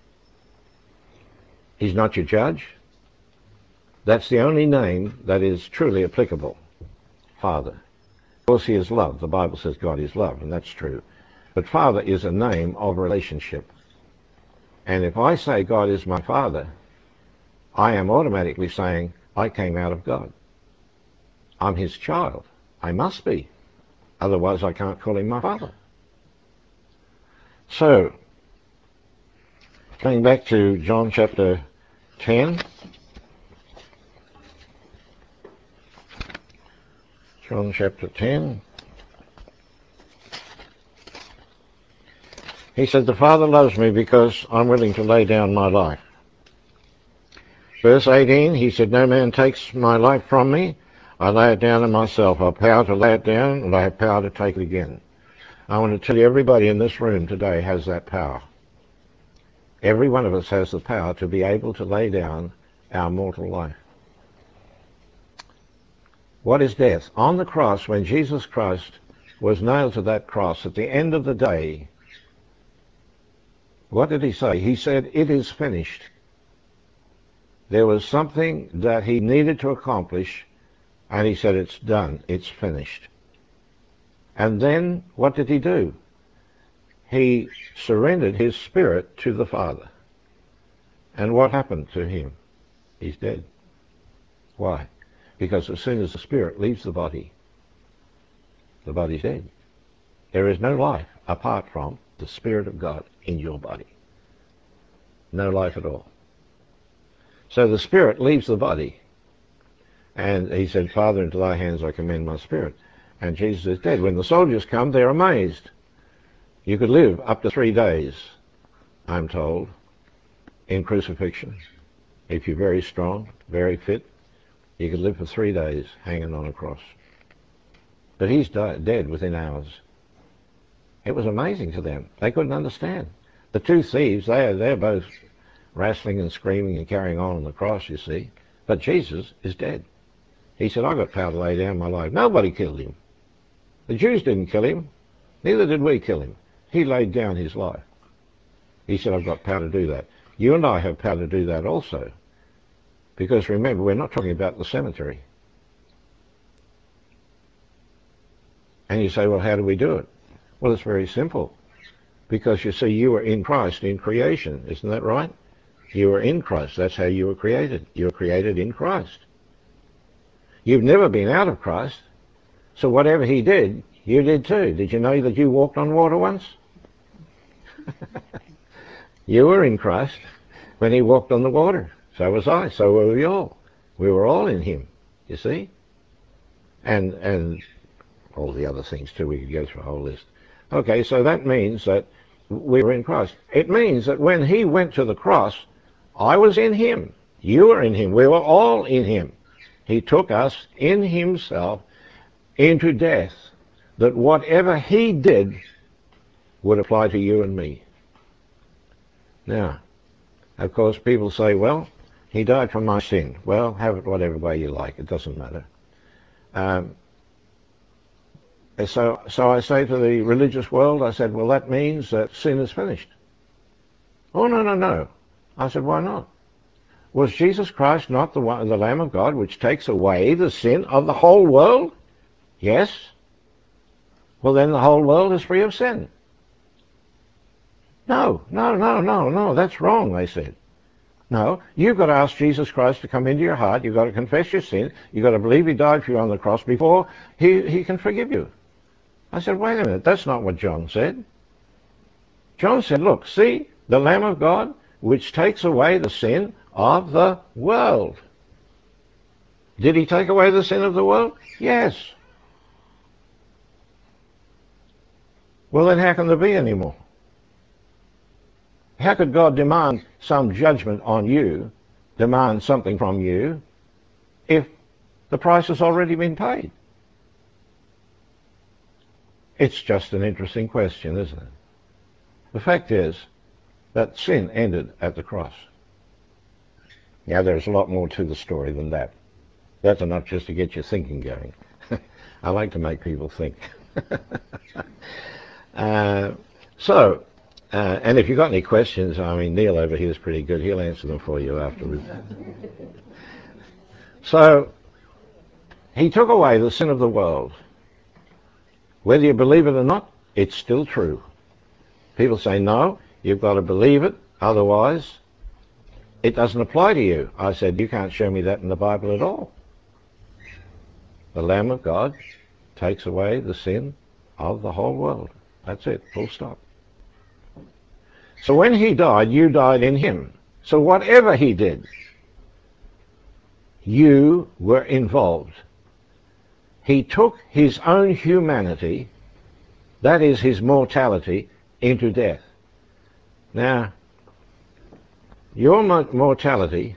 He's not your judge. That's the only name that is truly applicable. Father. Of course, he is love. The Bible says God is love, and that's true. But Father is a name of relationship. And if I say God is my Father, I am automatically saying I came out of God. I'm his child. I must be. Otherwise I can't call him my Father. So, going back to John chapter 10. John chapter 10. He said, the Father loves me because I'm willing to lay down my life. Verse 18, he said, no man takes my life from me. I lay it down in myself. I have power to lay it down, and I have power to take it again. I want to tell you, everybody in this room today has that power. Every one of us has the power to be able to lay down our mortal life. What is death? On the cross, when Jesus Christ was nailed to that cross, at the end of the day, what did he say? He said, it is finished. There was something that he needed to accomplish, and he said, it's done, it's finished. And then, what did he do? He surrendered his spirit to the Father. And what happened to him? He's dead. Why? Because as soon as the spirit leaves the body's dead. There is no life apart from the Spirit of God in your body. No life at all. So the spirit leaves the body. And he said, Father, into thy hands I commend my spirit. And Jesus is dead. When the soldiers come, they're amazed. You could live up to 3 days, I'm told, in crucifixion. If you're very strong, very fit, you could live for 3 days hanging on a cross. But he's dead within hours. It was amazing to them. They couldn't understand. The two thieves, they're both wrestling and screaming and carrying on the cross, you see. But Jesus is dead. He said, I've got power to lay down my life. Nobody killed him. The Jews didn't kill him. Neither did we kill him. He laid down his life. He said, I've got power to do that. You and I have power to do that also. Because remember, we're not talking about the cemetery. And you say, well, how do we do it? Well, it's very simple. Because you see, you were in Christ in creation. Isn't that right? You were in Christ. That's how you were created. You were created in Christ. You've never been out of Christ. So whatever he did, you did too. Did you know that you walked on water once? You were in Christ when he walked on the water. So was I. So were we all. We were all in him, you see? And all the other things too. We could go through a whole list. Okay, so that means that we were in Christ. It means that when he went to the cross, I was in him. You were in him. We were all in him. He took us in himself into death, that whatever he did would apply to you and me. Now, of course, people say, well, he died for my sin. Well, have it whatever way you like. It doesn't matter. So I say to the religious world, I said, well, that means that sin is finished. Oh, no. I said, why not? Was Jesus Christ not the Lamb of God which takes away the sin of the whole world? Yes. Well, then the whole world is free of sin. No, that's wrong, they said. No, you've got to ask Jesus Christ to come into your heart. You've got to confess your sin. You've got to believe he died for you on the cross before he can forgive you. I said, wait a minute, that's not what John said. John said, look, see, the Lamb of God which takes away the sin of the world. Did he take away the sin of the world? Yes. Well, then how can there be any more? How could God demand some judgment on you, demand something from you, if the price has already been paid? It's just an interesting question, isn't it? The fact is that sin ended at the cross. Now, there's a lot more to the story than that. That's enough just to get your thinking going. I like to make people think. And if you've got any questions, I mean, Neil over here is pretty good. He'll answer them for you afterwards. So, he took away the sin of the world. Whether you believe it or not, it's still true. People say, no, you've got to believe it Otherwise, it doesn't apply to you. I said, you can't show me that in the Bible at all. The Lamb of God takes away the sin of the whole world. That's it, full stop. So when he died, you died in him. So whatever he did, you were involved. He took his own humanity, that is his mortality, into death. Now, your mortality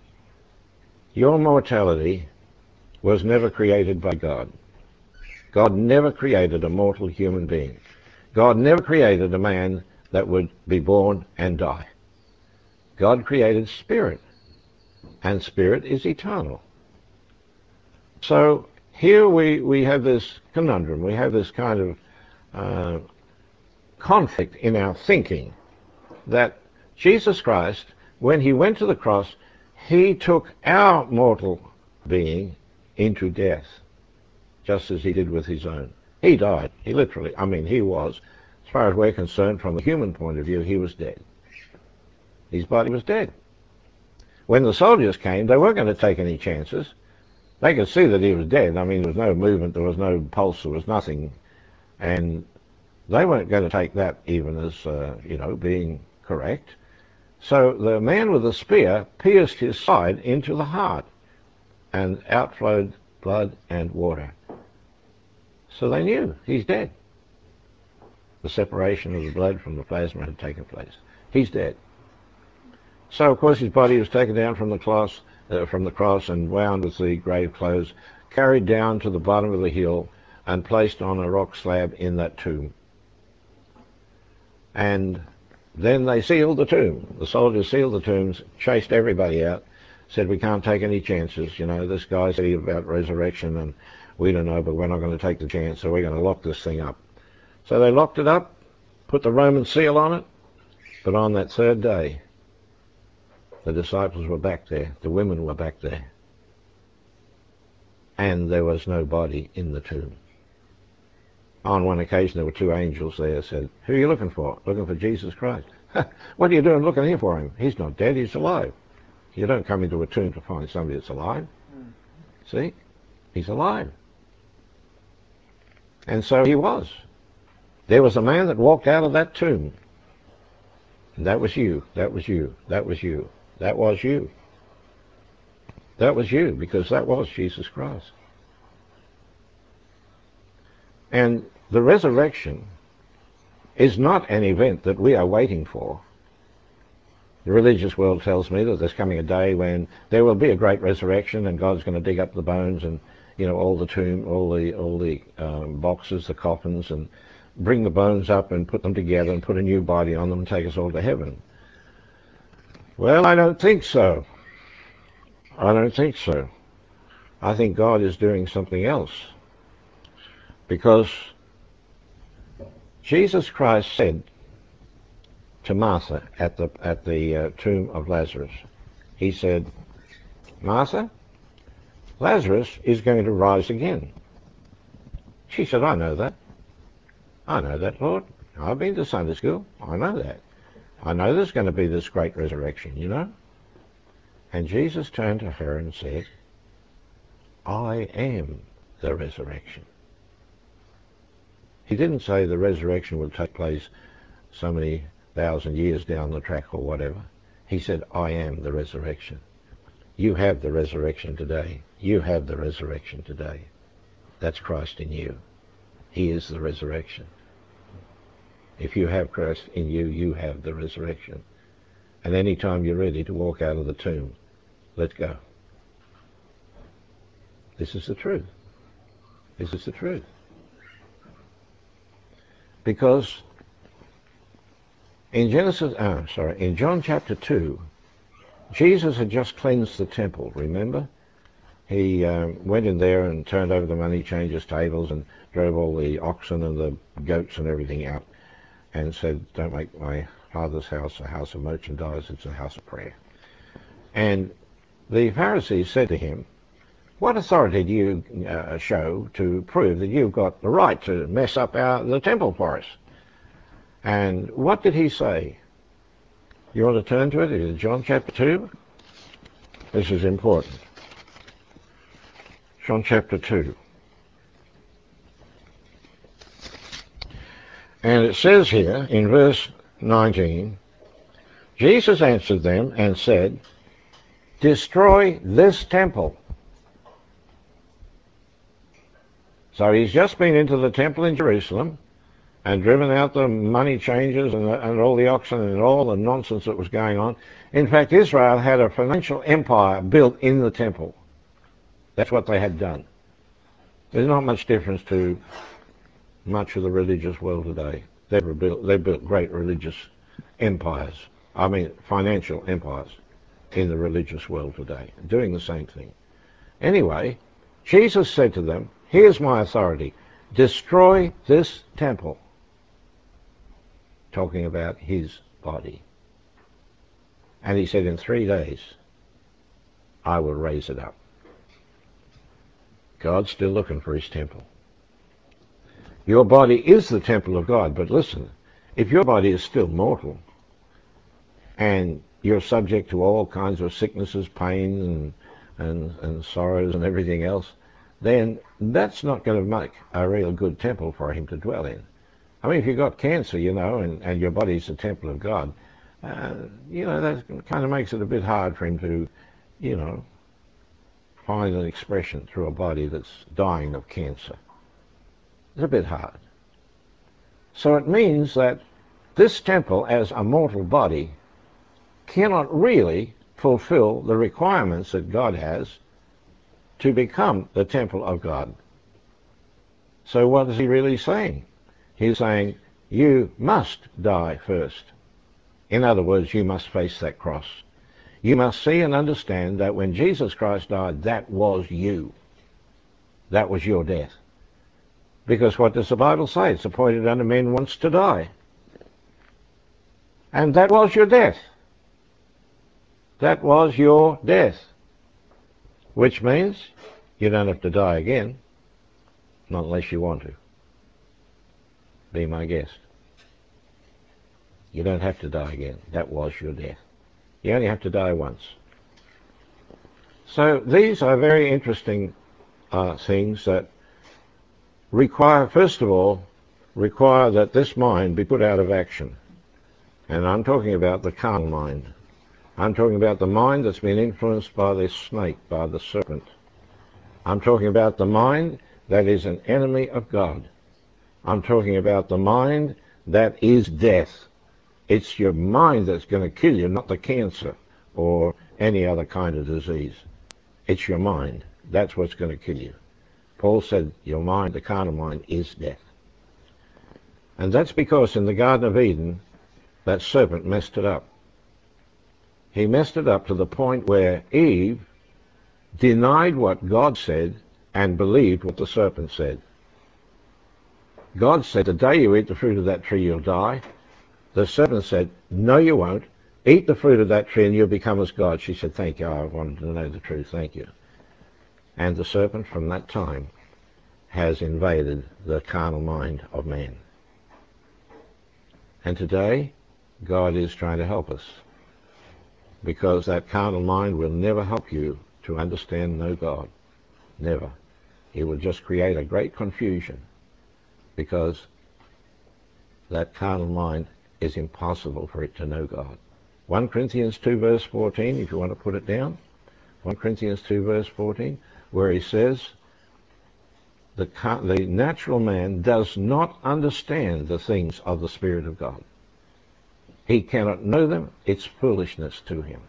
was never created by God. God never created a mortal human being. God never created a man that would be born and die. God created spirit, and spirit is eternal. So here we have this conundrum, we have this kind of conflict in our thinking that Jesus Christ, when he went to the cross, he took our mortal being into death, just as he did with his own. He died. He literally, he was, as far as we're concerned, from a human point of view, he was dead. His body was dead. When the soldiers came, they weren't going to take any chances. They could see that he was dead. There was no movement, there was no pulse, there was nothing. And they weren't going to take that even as, being correct. So the man with the spear pierced his side into the heart, and out flowed blood and water. So they knew he's dead. The separation of the blood from the plasma had taken place. He's dead. So of course his body was taken down from the cross and wound with the grave clothes, carried down to the bottom of the hill and placed on a rock slab in that tomb. And then they sealed the tomb. The soldiers sealed the tombs, chased everybody out, said we can't take any chances. This guy said about resurrection and we don't know, but we're not going to take the chance, so we're going to lock this thing up. So they locked it up, put the Roman seal on it, but on that third day, the disciples were back there, the women were back there, and there was no body in the tomb. On one occasion there were two angels there, said, who are you looking for? Looking for Jesus Christ. What are you doing looking here for him? He's not dead, he's alive. You don't come into a tomb to find somebody that's alive. See? He's alive. And so he was. There was a man that walked out of that tomb. And that was you, that was you, that was you, that was you. That was you, because that was Jesus Christ. And the resurrection is not an event that we are waiting for. The religious world tells me that there's coming a day when there will be a great resurrection and God's going to dig up the bones and, all the boxes, the coffins, and bring the bones up and put them together and put a new body on them and take us all to heaven. Well, I don't think so. I don't think so. I think God is doing something else. Because Jesus Christ said to Martha at the tomb of Lazarus, he said, Martha, Lazarus is going to rise again. She said, I know that. I know that, Lord. I've been to Sunday school. I know that. I know there's going to be this great resurrection, And Jesus turned to her and said, I am the resurrection. He didn't say the resurrection will take place so many thousand years down the track or whatever. He said, I am the resurrection. You have the resurrection today. You have the resurrection today. That's Christ in you. He is the resurrection. If you have Christ in you, you have the resurrection. And any time you're ready to walk out of the tomb, let go. This is the truth. This is the truth. Because in John chapter 2, Jesus had just cleansed the temple, remember? He went in there and turned over the money changers' tables and drove all the oxen and the goats and everything out and said, don't make my Father's house a house of merchandise, it's a house of prayer. And the Pharisees said to him, what authority do you show to prove that you've got the right to mess up the temple for us? And what did he say? You want to turn to it? It's John chapter 2. This is important. John chapter 2. And it says here in verse 19, Jesus answered them and said, destroy this temple. So he's just been into the temple in Jerusalem and driven out the money changers and all the oxen and all the nonsense that was going on. In fact, Israel had a financial empire built in the temple. That's what they had done. There's not much difference to much of the religious world today. They built great religious empires. I mean, financial empires in the religious world today, doing the same thing. Anyway, Jesus said to them, here's my authority. Destroy this temple. Talking about his body. And he said, in 3 days, I will raise it up. God's still looking for his temple. Your body is the temple of God, but listen, if your body is still mortal, and you're subject to all kinds of sicknesses, pain, and sorrows and everything else, then that's not going to make a real good temple for him to dwell in. I mean, if you've got cancer, and your body's the temple of God, that kind of makes it a bit hard for him to, find an expression through a body that's dying of cancer. It's a bit hard. So it means that this temple, as a mortal body, cannot really fulfill the requirements that God has to become the temple of God. So what is he really saying? He's saying, you must die first. In other words, you must face that cross. You must see and understand that when Jesus Christ died, that was you. That was your death. Because what does the Bible say? It's appointed unto men once to die. And that was your death. That was your death. Which means you don't have to die again, not unless you want to. Be my guest. You don't have to die again. That was your death. You only have to die once. So these are very interesting things that first of all, require that this mind be put out of action. And I'm talking about the carnal mind. I'm talking about the mind that's been influenced by the snake, by the serpent. I'm talking about the mind that is an enemy of God. I'm talking about the mind that is death. It's your mind that's going to kill you, not the cancer or any other kind of disease. It's your mind. That's what's going to kill you. Paul said your mind, the carnal mind, is death. And that's because in the Garden of Eden, that serpent messed it up. He messed it up to the point where Eve denied what God said and believed what the serpent said. God said, the day you eat the fruit of that tree, you'll die. The serpent said, no, you won't. Eat the fruit of that tree and you'll become as God. She said, thank you, I wanted to know the truth, thank you. And the serpent from that time has invaded the carnal mind of man. And today, God is trying to help us, because that carnal mind will never help you to understand and know God. Never. It will just create a great confusion, because that carnal mind is impossible for it to know God. 1 Corinthians 2 verse 14, if you want to put it down. 1 Corinthians 2 verse 14, where he says, the natural man does not understand the things of the Spirit of God. He cannot know them. It's foolishness to him.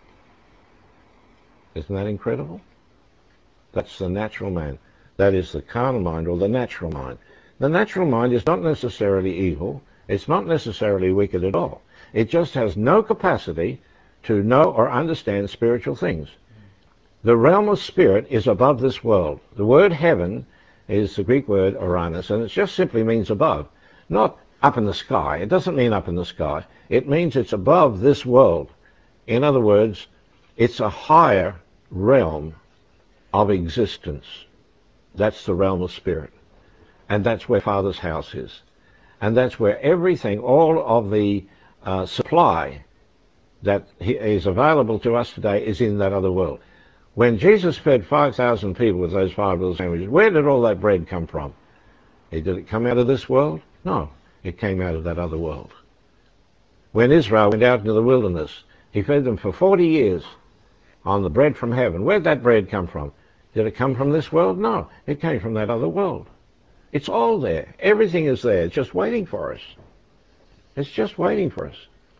Isn't that incredible? That's the natural man. That is the carnal mind, or the natural mind. The natural mind is not necessarily evil. It's not necessarily wicked at all. It just has no capacity to know or understand spiritual things. The realm of spirit is above this world. The word heaven is the Greek word Uranus, and it just simply means above. Not up in the sky. It doesn't mean up in the sky. It means it's above this world. In other words, it's a higher realm of existence. That's the realm of spirit. And that's where Father's house is. And that's where everything, all of the supply that is available to us today is in that other world. When Jesus fed 5,000 people with those 5 little sandwiches, where did all that bread come from? Did it come out of this world? No, it came out of that other world. When Israel went out into the wilderness, he fed them for 40 years on the bread from heaven. Where did that bread come from? Did it come from this world? No, it came from that other world. It's all there. Everything is there. It's just waiting for us. It's just waiting for us.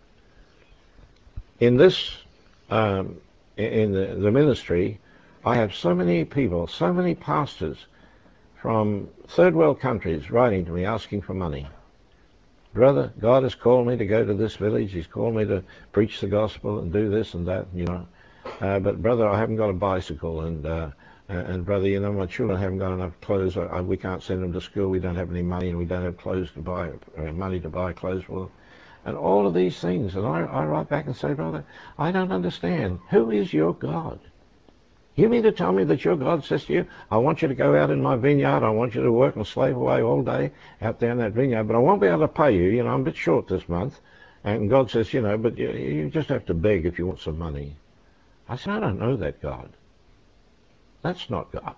In this, in the ministry, I have so many people, so many pastors from third world countries writing to me asking for money. Brother, God has called me to go to this village. He's called me to preach the gospel and do this and that, you know. But brother, I haven't got a bicycle, and brother, you know, my children haven't got enough clothes. We can't send them to school. We don't have any money, and we don't have clothes to buy, money to buy clothes for them. And all of these things. And I write back and say, brother, I don't understand. Who is your God? You mean to tell me that your God says to you, I want you to go out in my vineyard, I want you to work and slave away all day out there in that vineyard, but I won't be able to pay you, you know, I'm a bit short this month. And God says, you know, but you just have to beg if you want some money. I said, I don't know that God. That's not God.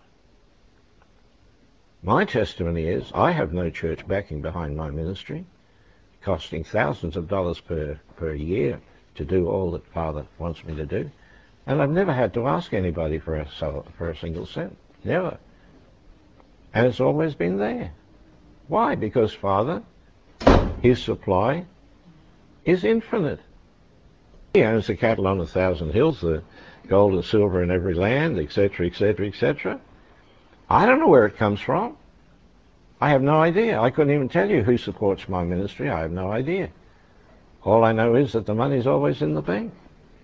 My testimony is, I have no church backing behind my ministry, costing thousands of dollars per year to do all that Father wants me to do. And I've never had to ask anybody for a single cent. Never. And it's always been there. Why? Because Father, his supply is infinite. He owns the cattle on 1,000 hills, the gold and silver in every land, etc., etc., etc. I don't know where it comes from. I have no idea. I couldn't even tell you who supports my ministry. I have no idea. All I know is that the money's always in the bank.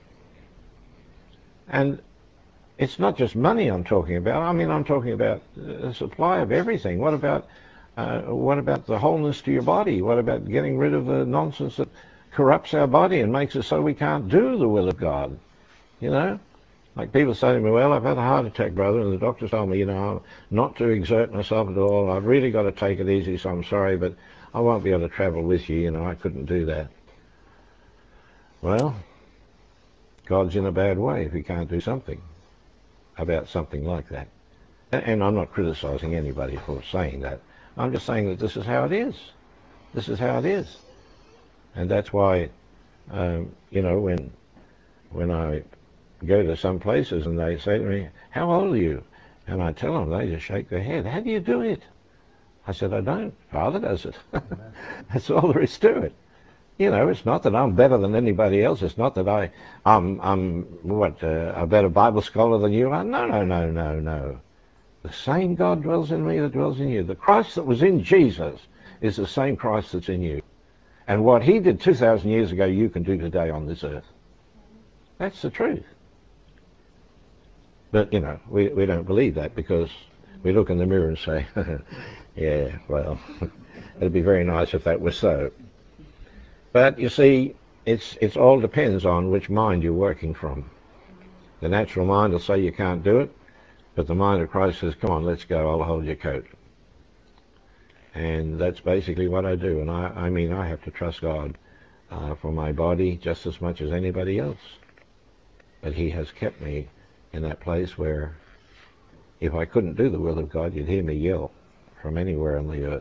And it's not just money I'm talking about. I mean, I'm talking about the supply of everything. What about the wholeness to your body? What about getting rid of the nonsense that corrupts our body and makes us so we can't do the will of God? You know? Like people say to me, well, I've had a heart attack, brother, and the doctors told me, you know, not to exert myself at all. I've really got to take it easy, so I'm sorry, but I won't be able to travel with you. You know, I couldn't do that. Well, God's in a bad way if he can't do something about something like that. And I'm not criticizing anybody for saying that. I'm just saying that this is how it is. This is how it is. And that's why, you know, when I go to some places and they say to me, how old are you? And I tell them, they just shake their head. How do you do it? I said, I don't. Father does it. That's all there is to it. You know, it's not that I'm better than anybody else. It's not that I'm a better Bible scholar than you are. No, no, no, no, no. The same God dwells in me that dwells in you. The Christ that was in Jesus is the same Christ that's in you. And what he did 2,000 years ago, you can do today on this earth. That's the truth. But, you know, we don't believe that because we look in the mirror and say, yeah, well, it'd be very nice if that was so. But you see, it's all depends on which mind you're working from. The natural mind will say you can't do it, but the mind of Christ says, come on, let's go, I'll hold your coat. And that's basically what I do. And I mean, I have to trust God for my body just as much as anybody else. But he has kept me in that place where if I couldn't do the will of God, you'd hear me yell from anywhere on the earth.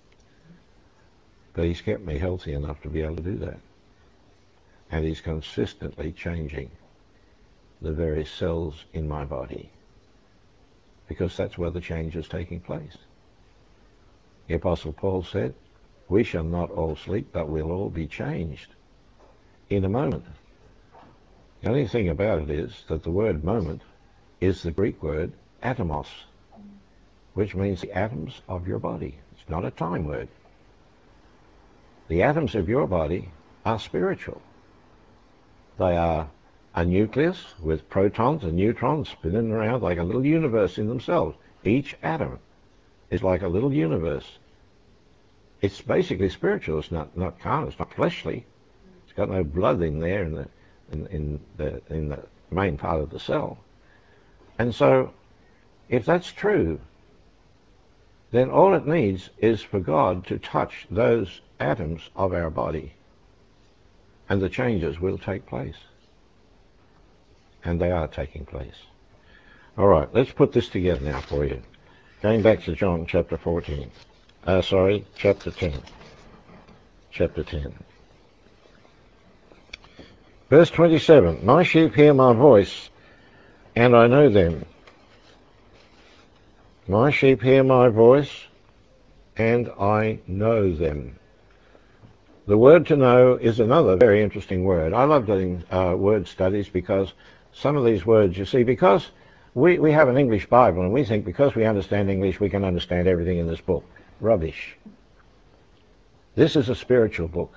But he's kept me healthy enough to be able to do that. And he's consistently changing the various cells in my body, because that's where the change is taking place. The Apostle Paul said, we shall not all sleep, but we'll all be changed in a moment. The only thing about it is that the word moment is the Greek word atomos, which means the atoms of your body. It's not a time word. The atoms of your body are spiritual. They are a nucleus with protons and neutrons spinning around like a little universe in themselves. Each atom is like a little universe. It's basically spiritual. It's not carnal. It's not fleshly. It's got no blood in there in the main part of the cell. And so, if that's true, then all it needs is for God to touch those atoms of our body, and the changes will take place. And they are taking place. All right, let's put this together now for you. Going back to John chapter 14. Chapter 10. Chapter 10. Verse 27. My sheep hear my voice, and I know them. My sheep hear my voice, and I know them. The word to know is another very interesting word. I love doing word studies because some of these words, you see, because we have an English Bible and we think because we understand English we can understand everything in this book. Rubbish. This is a spiritual book.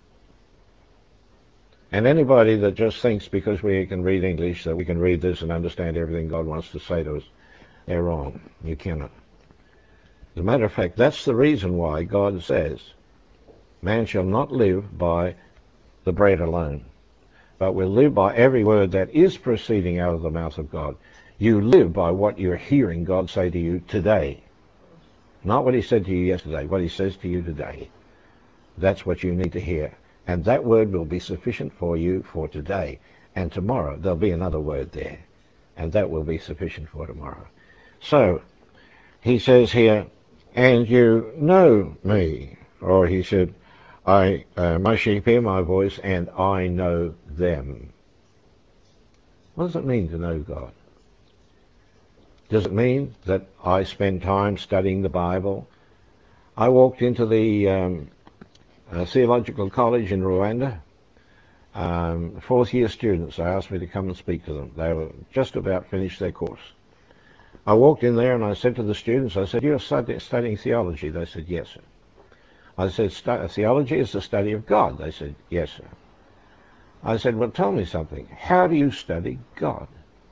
And anybody that just thinks because we can read English that we can read this and understand everything God wants to say to us, they're wrong. You cannot. As a matter of fact, that's the reason why God says, man shall not live by the bread alone, but will live by every word that is proceeding out of the mouth of God. You live by what you're hearing God say to you today. Not what he said to you yesterday, what he says to you today. That's what you need to hear. And that word will be sufficient for you for today. And tomorrow there'll be another word there. And that will be sufficient for tomorrow. So, he says here, and you know me. Or he said, my sheep hear my voice, and I know them. What does it mean to know God? Does it mean that I spend time studying the Bible? I walked into the theological college in Rwanda. Fourth-year students, they asked me to come and speak to them. They were just about finished their course. I walked in there and I said to the students, I said, you're studying theology? They said, yes, sir. I said, theology is the study of God. They said, yes, sir. I said, well, tell me something. How do you study God?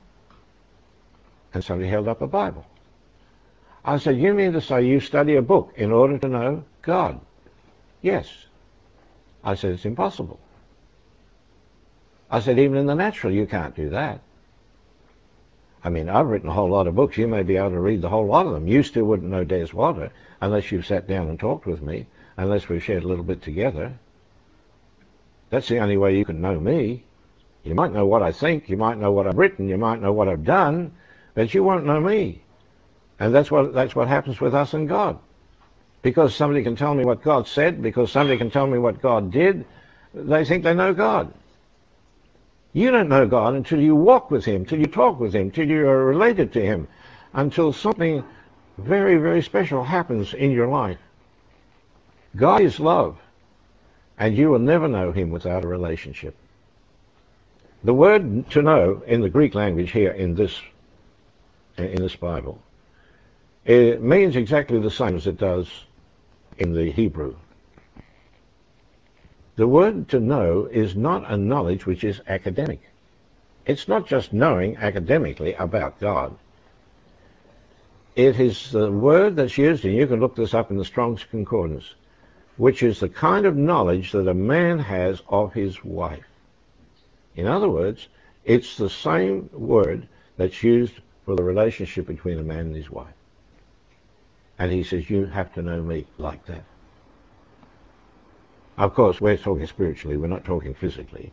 And somebody held up a Bible. I said, you mean to say you study a book in order to know God? Yes. I said, it's impossible. I said, even in the natural, you can't do that. I mean, I've written a whole lot of books. You may be able to read the whole lot of them. You still wouldn't know Des Walter unless you've sat down and talked with me, unless we've shared a little bit together. That's the only way you can know me. You might know what I think, you might know what I've written, you might know what I've done, but you won't know me. And that's what happens with us and God. Because somebody can tell me what God said, because somebody can tell me what God did, they think they know God. You don't know God until you walk with him, till you talk with him, till you are related to him, until something very, very special happens in your life. God is love, and you will never know him without a relationship. The word to know in the Greek language here in this Bible, it means exactly the same as it does in the Hebrew. The word to know is not a knowledge which is academic. It's not just knowing academically about God. It is the word that's used, and you can look this up in the Strong's Concordance, which is the kind of knowledge that a man has of his wife. In other words, it's the same word that's used for the relationship between a man and his wife. And he says, you have to know me like that. Of course, we're talking spiritually, we're not talking physically.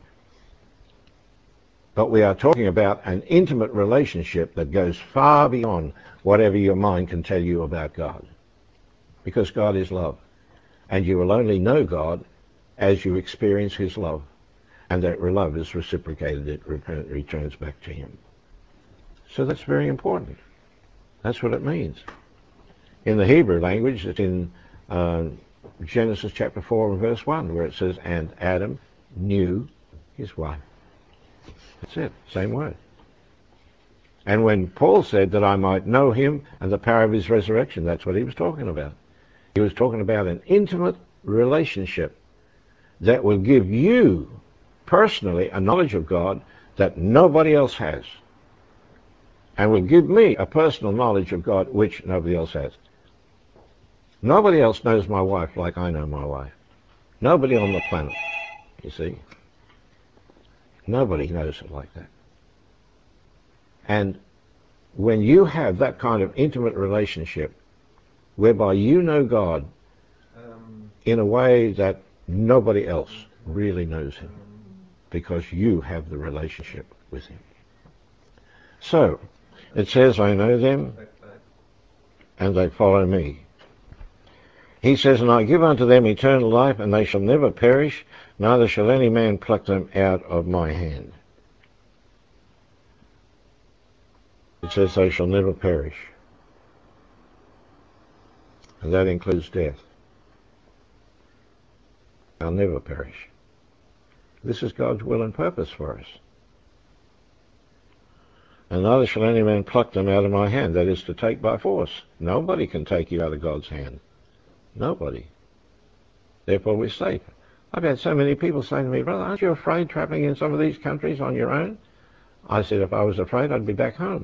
But we are talking about an intimate relationship that goes far beyond whatever your mind can tell you about God. Because God is love. And you will only know God as you experience his love. And that love is reciprocated, it returns back to him. So that's very important. That's what it means. In the Hebrew language, it's in Genesis chapter 4 and verse 1, where it says, and Adam knew his wife. That's it, same word. And when Paul said that I might know him and the power of his resurrection, that's what he was talking about. He was talking about an intimate relationship that will give you personally a knowledge of God that nobody else has, and will give me a personal knowledge of God which nobody else has. Nobody else knows my wife like I know my wife. Nobody on the planet, you see. Nobody knows it like that. And when you have that kind of intimate relationship whereby you know God in a way that nobody else really knows him, because you have the relationship with him. So, it says, I know them, and they follow me. He says, and I give unto them eternal life, and they shall never perish, neither shall any man pluck them out of my hand. It says they shall never perish. And that includes death. They'll never perish. This is God's will and purpose for us. And neither shall any man pluck them out of my hand, that is to take by force. Nobody can take you out of God's hand. Nobody. Therefore we're safe. I've had so many people say to me, brother, aren't you afraid travelling in some of these countries on your own? I said, if I was afraid, I'd be back home.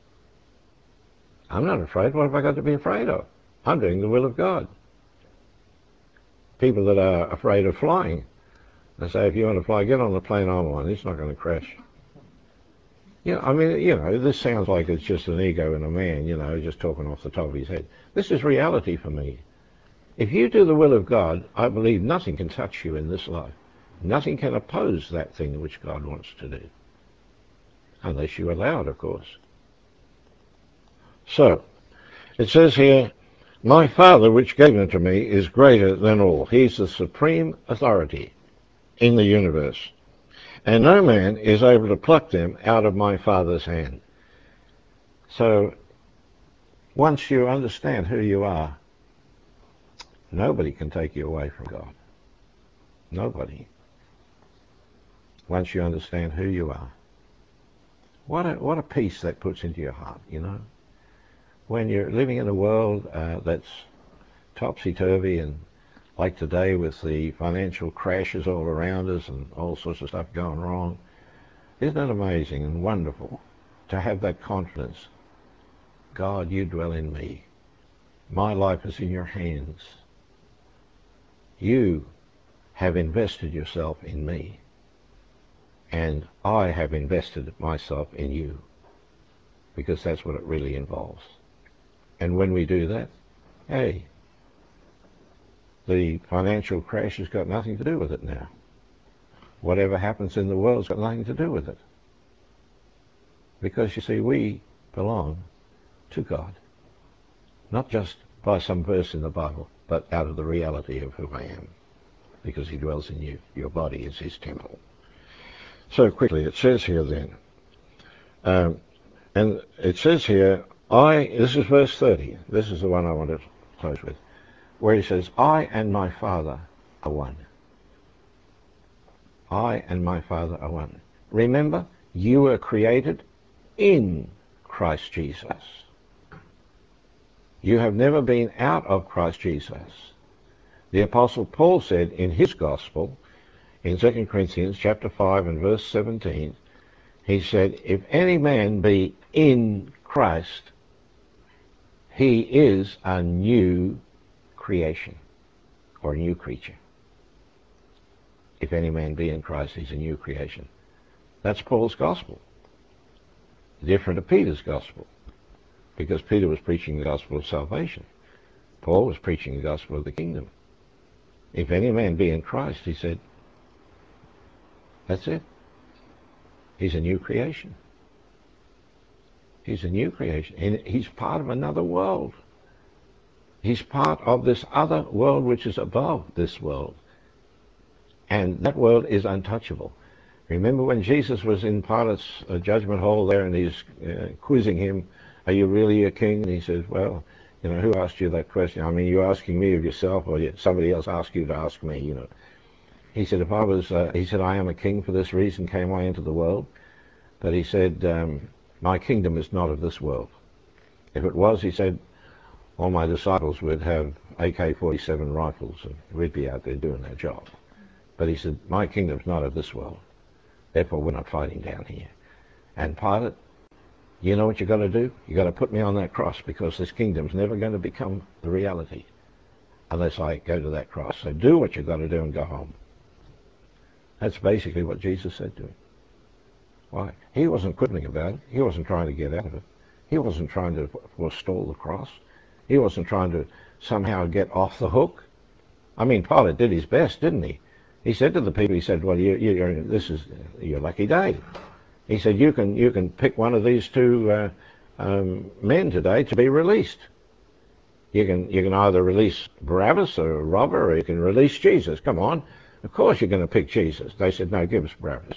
I'm not afraid. What have I got to be afraid of? I'm doing the will of God. People that are afraid of flying, they say, if you want to fly, get on the plane I'm on. It's not going to crash. Yeah, I mean, you know, this sounds like it's just an ego in a man, you know, just talking off the top of his head. This is reality for me. If you do the will of God, I believe nothing can touch you in this life. Nothing can oppose that thing which God wants to do. Unless you allow it, of course. So, it says here, my Father which gave them to me is greater than all. He's the supreme authority in the universe. And no man is able to pluck them out of my Father's hand. So, once you understand who you are, nobody can take you away from God. Nobody. Once you understand who you are. What a peace that puts into your heart, you know. When you're living in a world that's topsy-turvy, and like today with the financial crashes all around us and all sorts of stuff going wrong, isn't it amazing and wonderful to have that confidence? God, you dwell in me. My life is in your hands. You have invested yourself in me, and I have invested myself in you, because that's what it really involves. And when we do that, hey, the financial crash has got nothing to do with it now. Whatever happens in the world's got nothing to do with it. Because, you see, we belong to God. Not just by some verse in the Bible, but out of the reality of who I am. Because he dwells in you. Your body is his temple. So quickly, it says here then, and it says here, this is verse 30. This is the one I want to close with. Where he says, I and my Father are one. I and my Father are one. Remember, you were created in Christ Jesus. You have never been out of Christ Jesus. The Apostle Paul said in his gospel, in 2 Corinthians chapter 5 and verse 17, he said, if any man be in Christ, he is a new creation, or a new creature. If any man be in Christ, he's a new creation. That's Paul's gospel. Different to Peter's gospel, because Peter was preaching the gospel of salvation. Paul was preaching the gospel of the kingdom. If any man be in Christ, he said, that's it. He's a new creation. He's a new creation. And he's part of another world. He's part of this other world which is above this world. And that world is untouchable. Remember when Jesus was in Pilate's judgment hall there, and he's quizzing him, are you really a king? And he says, well, you know, who asked you that question? I mean, you're asking me of yourself, or somebody else asked you to ask me, you know. He said, if I was, he said, I am a king, for this reason came I into the world. But he said, my kingdom is not of this world. If it was, he said, all my disciples would have AK-47 rifles, and we'd be out there doing our job. But he said, my kingdom's not of this world. Therefore, we're not fighting down here. And Pilate, you know what you got to do? You got to put me on that cross, because this kingdom's never going to become the reality unless I go to that cross. So do what you got to do and go home. That's basically what Jesus said to him. Why? He wasn't quibbling about it. He wasn't trying to get out of it. He wasn't trying to forestall the cross. He wasn't trying to somehow get off the hook. I mean, Pilate did his best, didn't he? He said to the people, he said, well, this is your lucky day. He said, you can pick one of these two men today to be released. You can either release Barabbas or a robber, or you can release Jesus. Come on. Of course you're going to pick Jesus. They said, no, give us Barabbas.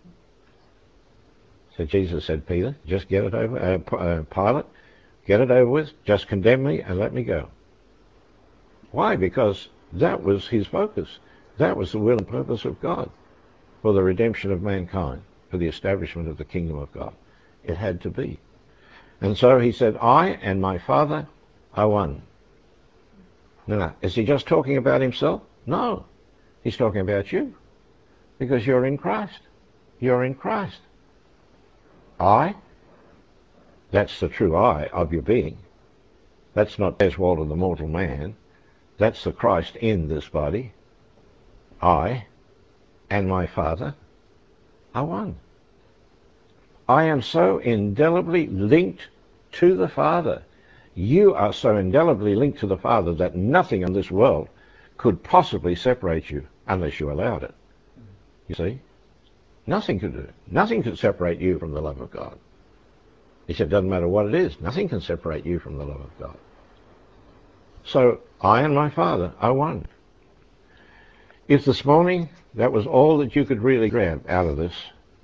So Jesus said, Peter, just get it over, Pilate, get it over with, just condemn me and let me go. Why? Because that was his focus. That was the will and purpose of God for the redemption of mankind, for the establishment of the kingdom of God. It had to be. And so he said, I and my Father are one. Now, is he just talking about himself? No. He's talking about you. Because you're in Christ. You're in Christ. I, that's the true I of your being. That's not Des Walter the mortal man. That's the Christ in this body. I and my Father are one. I am so indelibly linked to the Father. You are so indelibly linked to the Father that nothing in this world could possibly separate you unless you allowed it. You see? Nothing could do it. Nothing could separate you from the love of God. He said, it doesn't matter what it is. Nothing can separate you from the love of God. So, I and my Father are one. If this morning that was all that you could really grab out of this,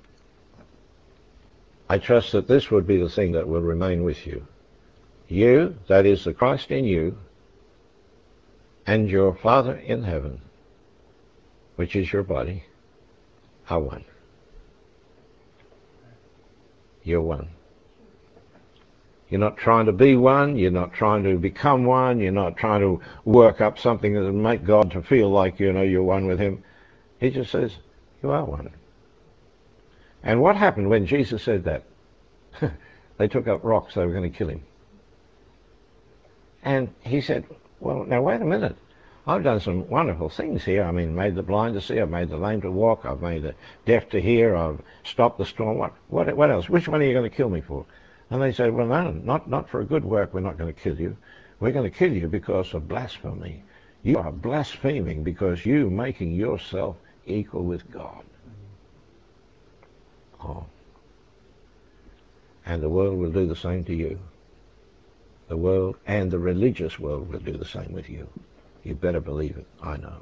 I trust that this would be the thing that will remain with you. You, that is the Christ in you, and your Father in heaven, which is your body, are one. You're one. You're not trying to be one. You're not trying to become one. You're not trying to work up something that will make God to feel like, you're one with him. He just says, you are one. And what happened when Jesus said that? They took up rocks. They were going to kill him. And he said, well, now wait a minute. I've done some wonderful things here. I mean, made the blind to see. I've made the lame to walk. I've made the deaf to hear. I've stopped the storm. What else? Which one are you going to kill me for? And they said, well, no, not for a good work. We're not going to kill you. We're going to kill you because of blasphemy. You are blaspheming because you're making yourself equal with God. Oh. And the world will do the same to you. The world and the religious world will do the same with you. You better believe it. I know.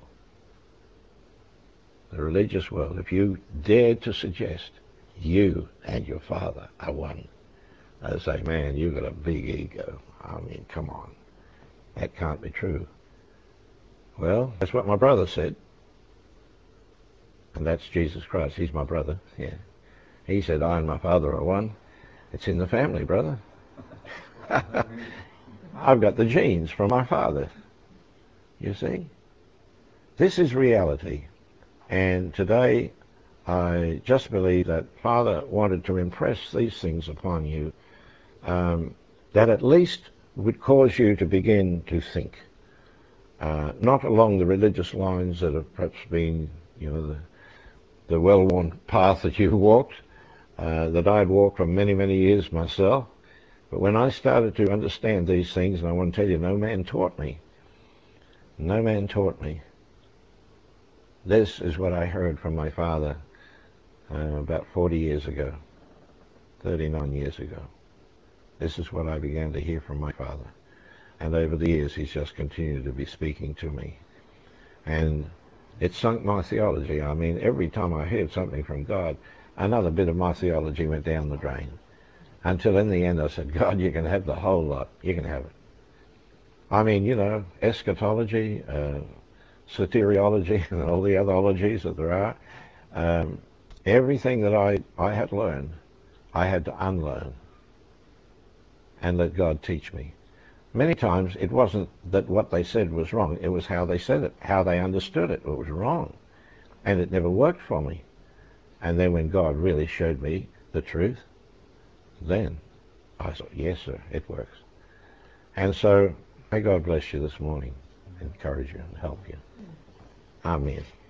The religious world, if you dared to suggest you and your Father are one, they say, man, you've got a big ego. I mean, come on. That can't be true. Well, that's what my brother said. And that's Jesus Christ. He's my brother. Yeah. He said, I and my Father are one. It's in the family, brother. I've got the genes from my father. You see? This is reality. And today, I just believe that Father wanted to impress these things upon you, that at least would cause you to begin to think. Not along the religious lines that have perhaps been, the well-worn path that you've walked, that I'd walked for many, many years myself. But when I started to understand these things, and I want to tell you, no man taught me. No man taught me. This is what I heard from my father about 40 years ago, 39 years ago. This is what I began to hear from my father. And over the years, he's just continued to be speaking to me. And it sunk my theology. I mean, every time I heard something from God, another bit of my theology went down the drain. Until in the end I said, God, you can have the whole lot. You can have it. I mean, eschatology, soteriology, and all the other ologies that there are. Everything that I had learned, I had to unlearn and let God teach me. Many times it wasn't that what they said was wrong. It was how they said it, how they understood it. It was wrong. And it never worked for me. And then when God really showed me the truth, then I thought, yes, sir, it works. And so may God bless you this morning, encourage you and help you. Amen.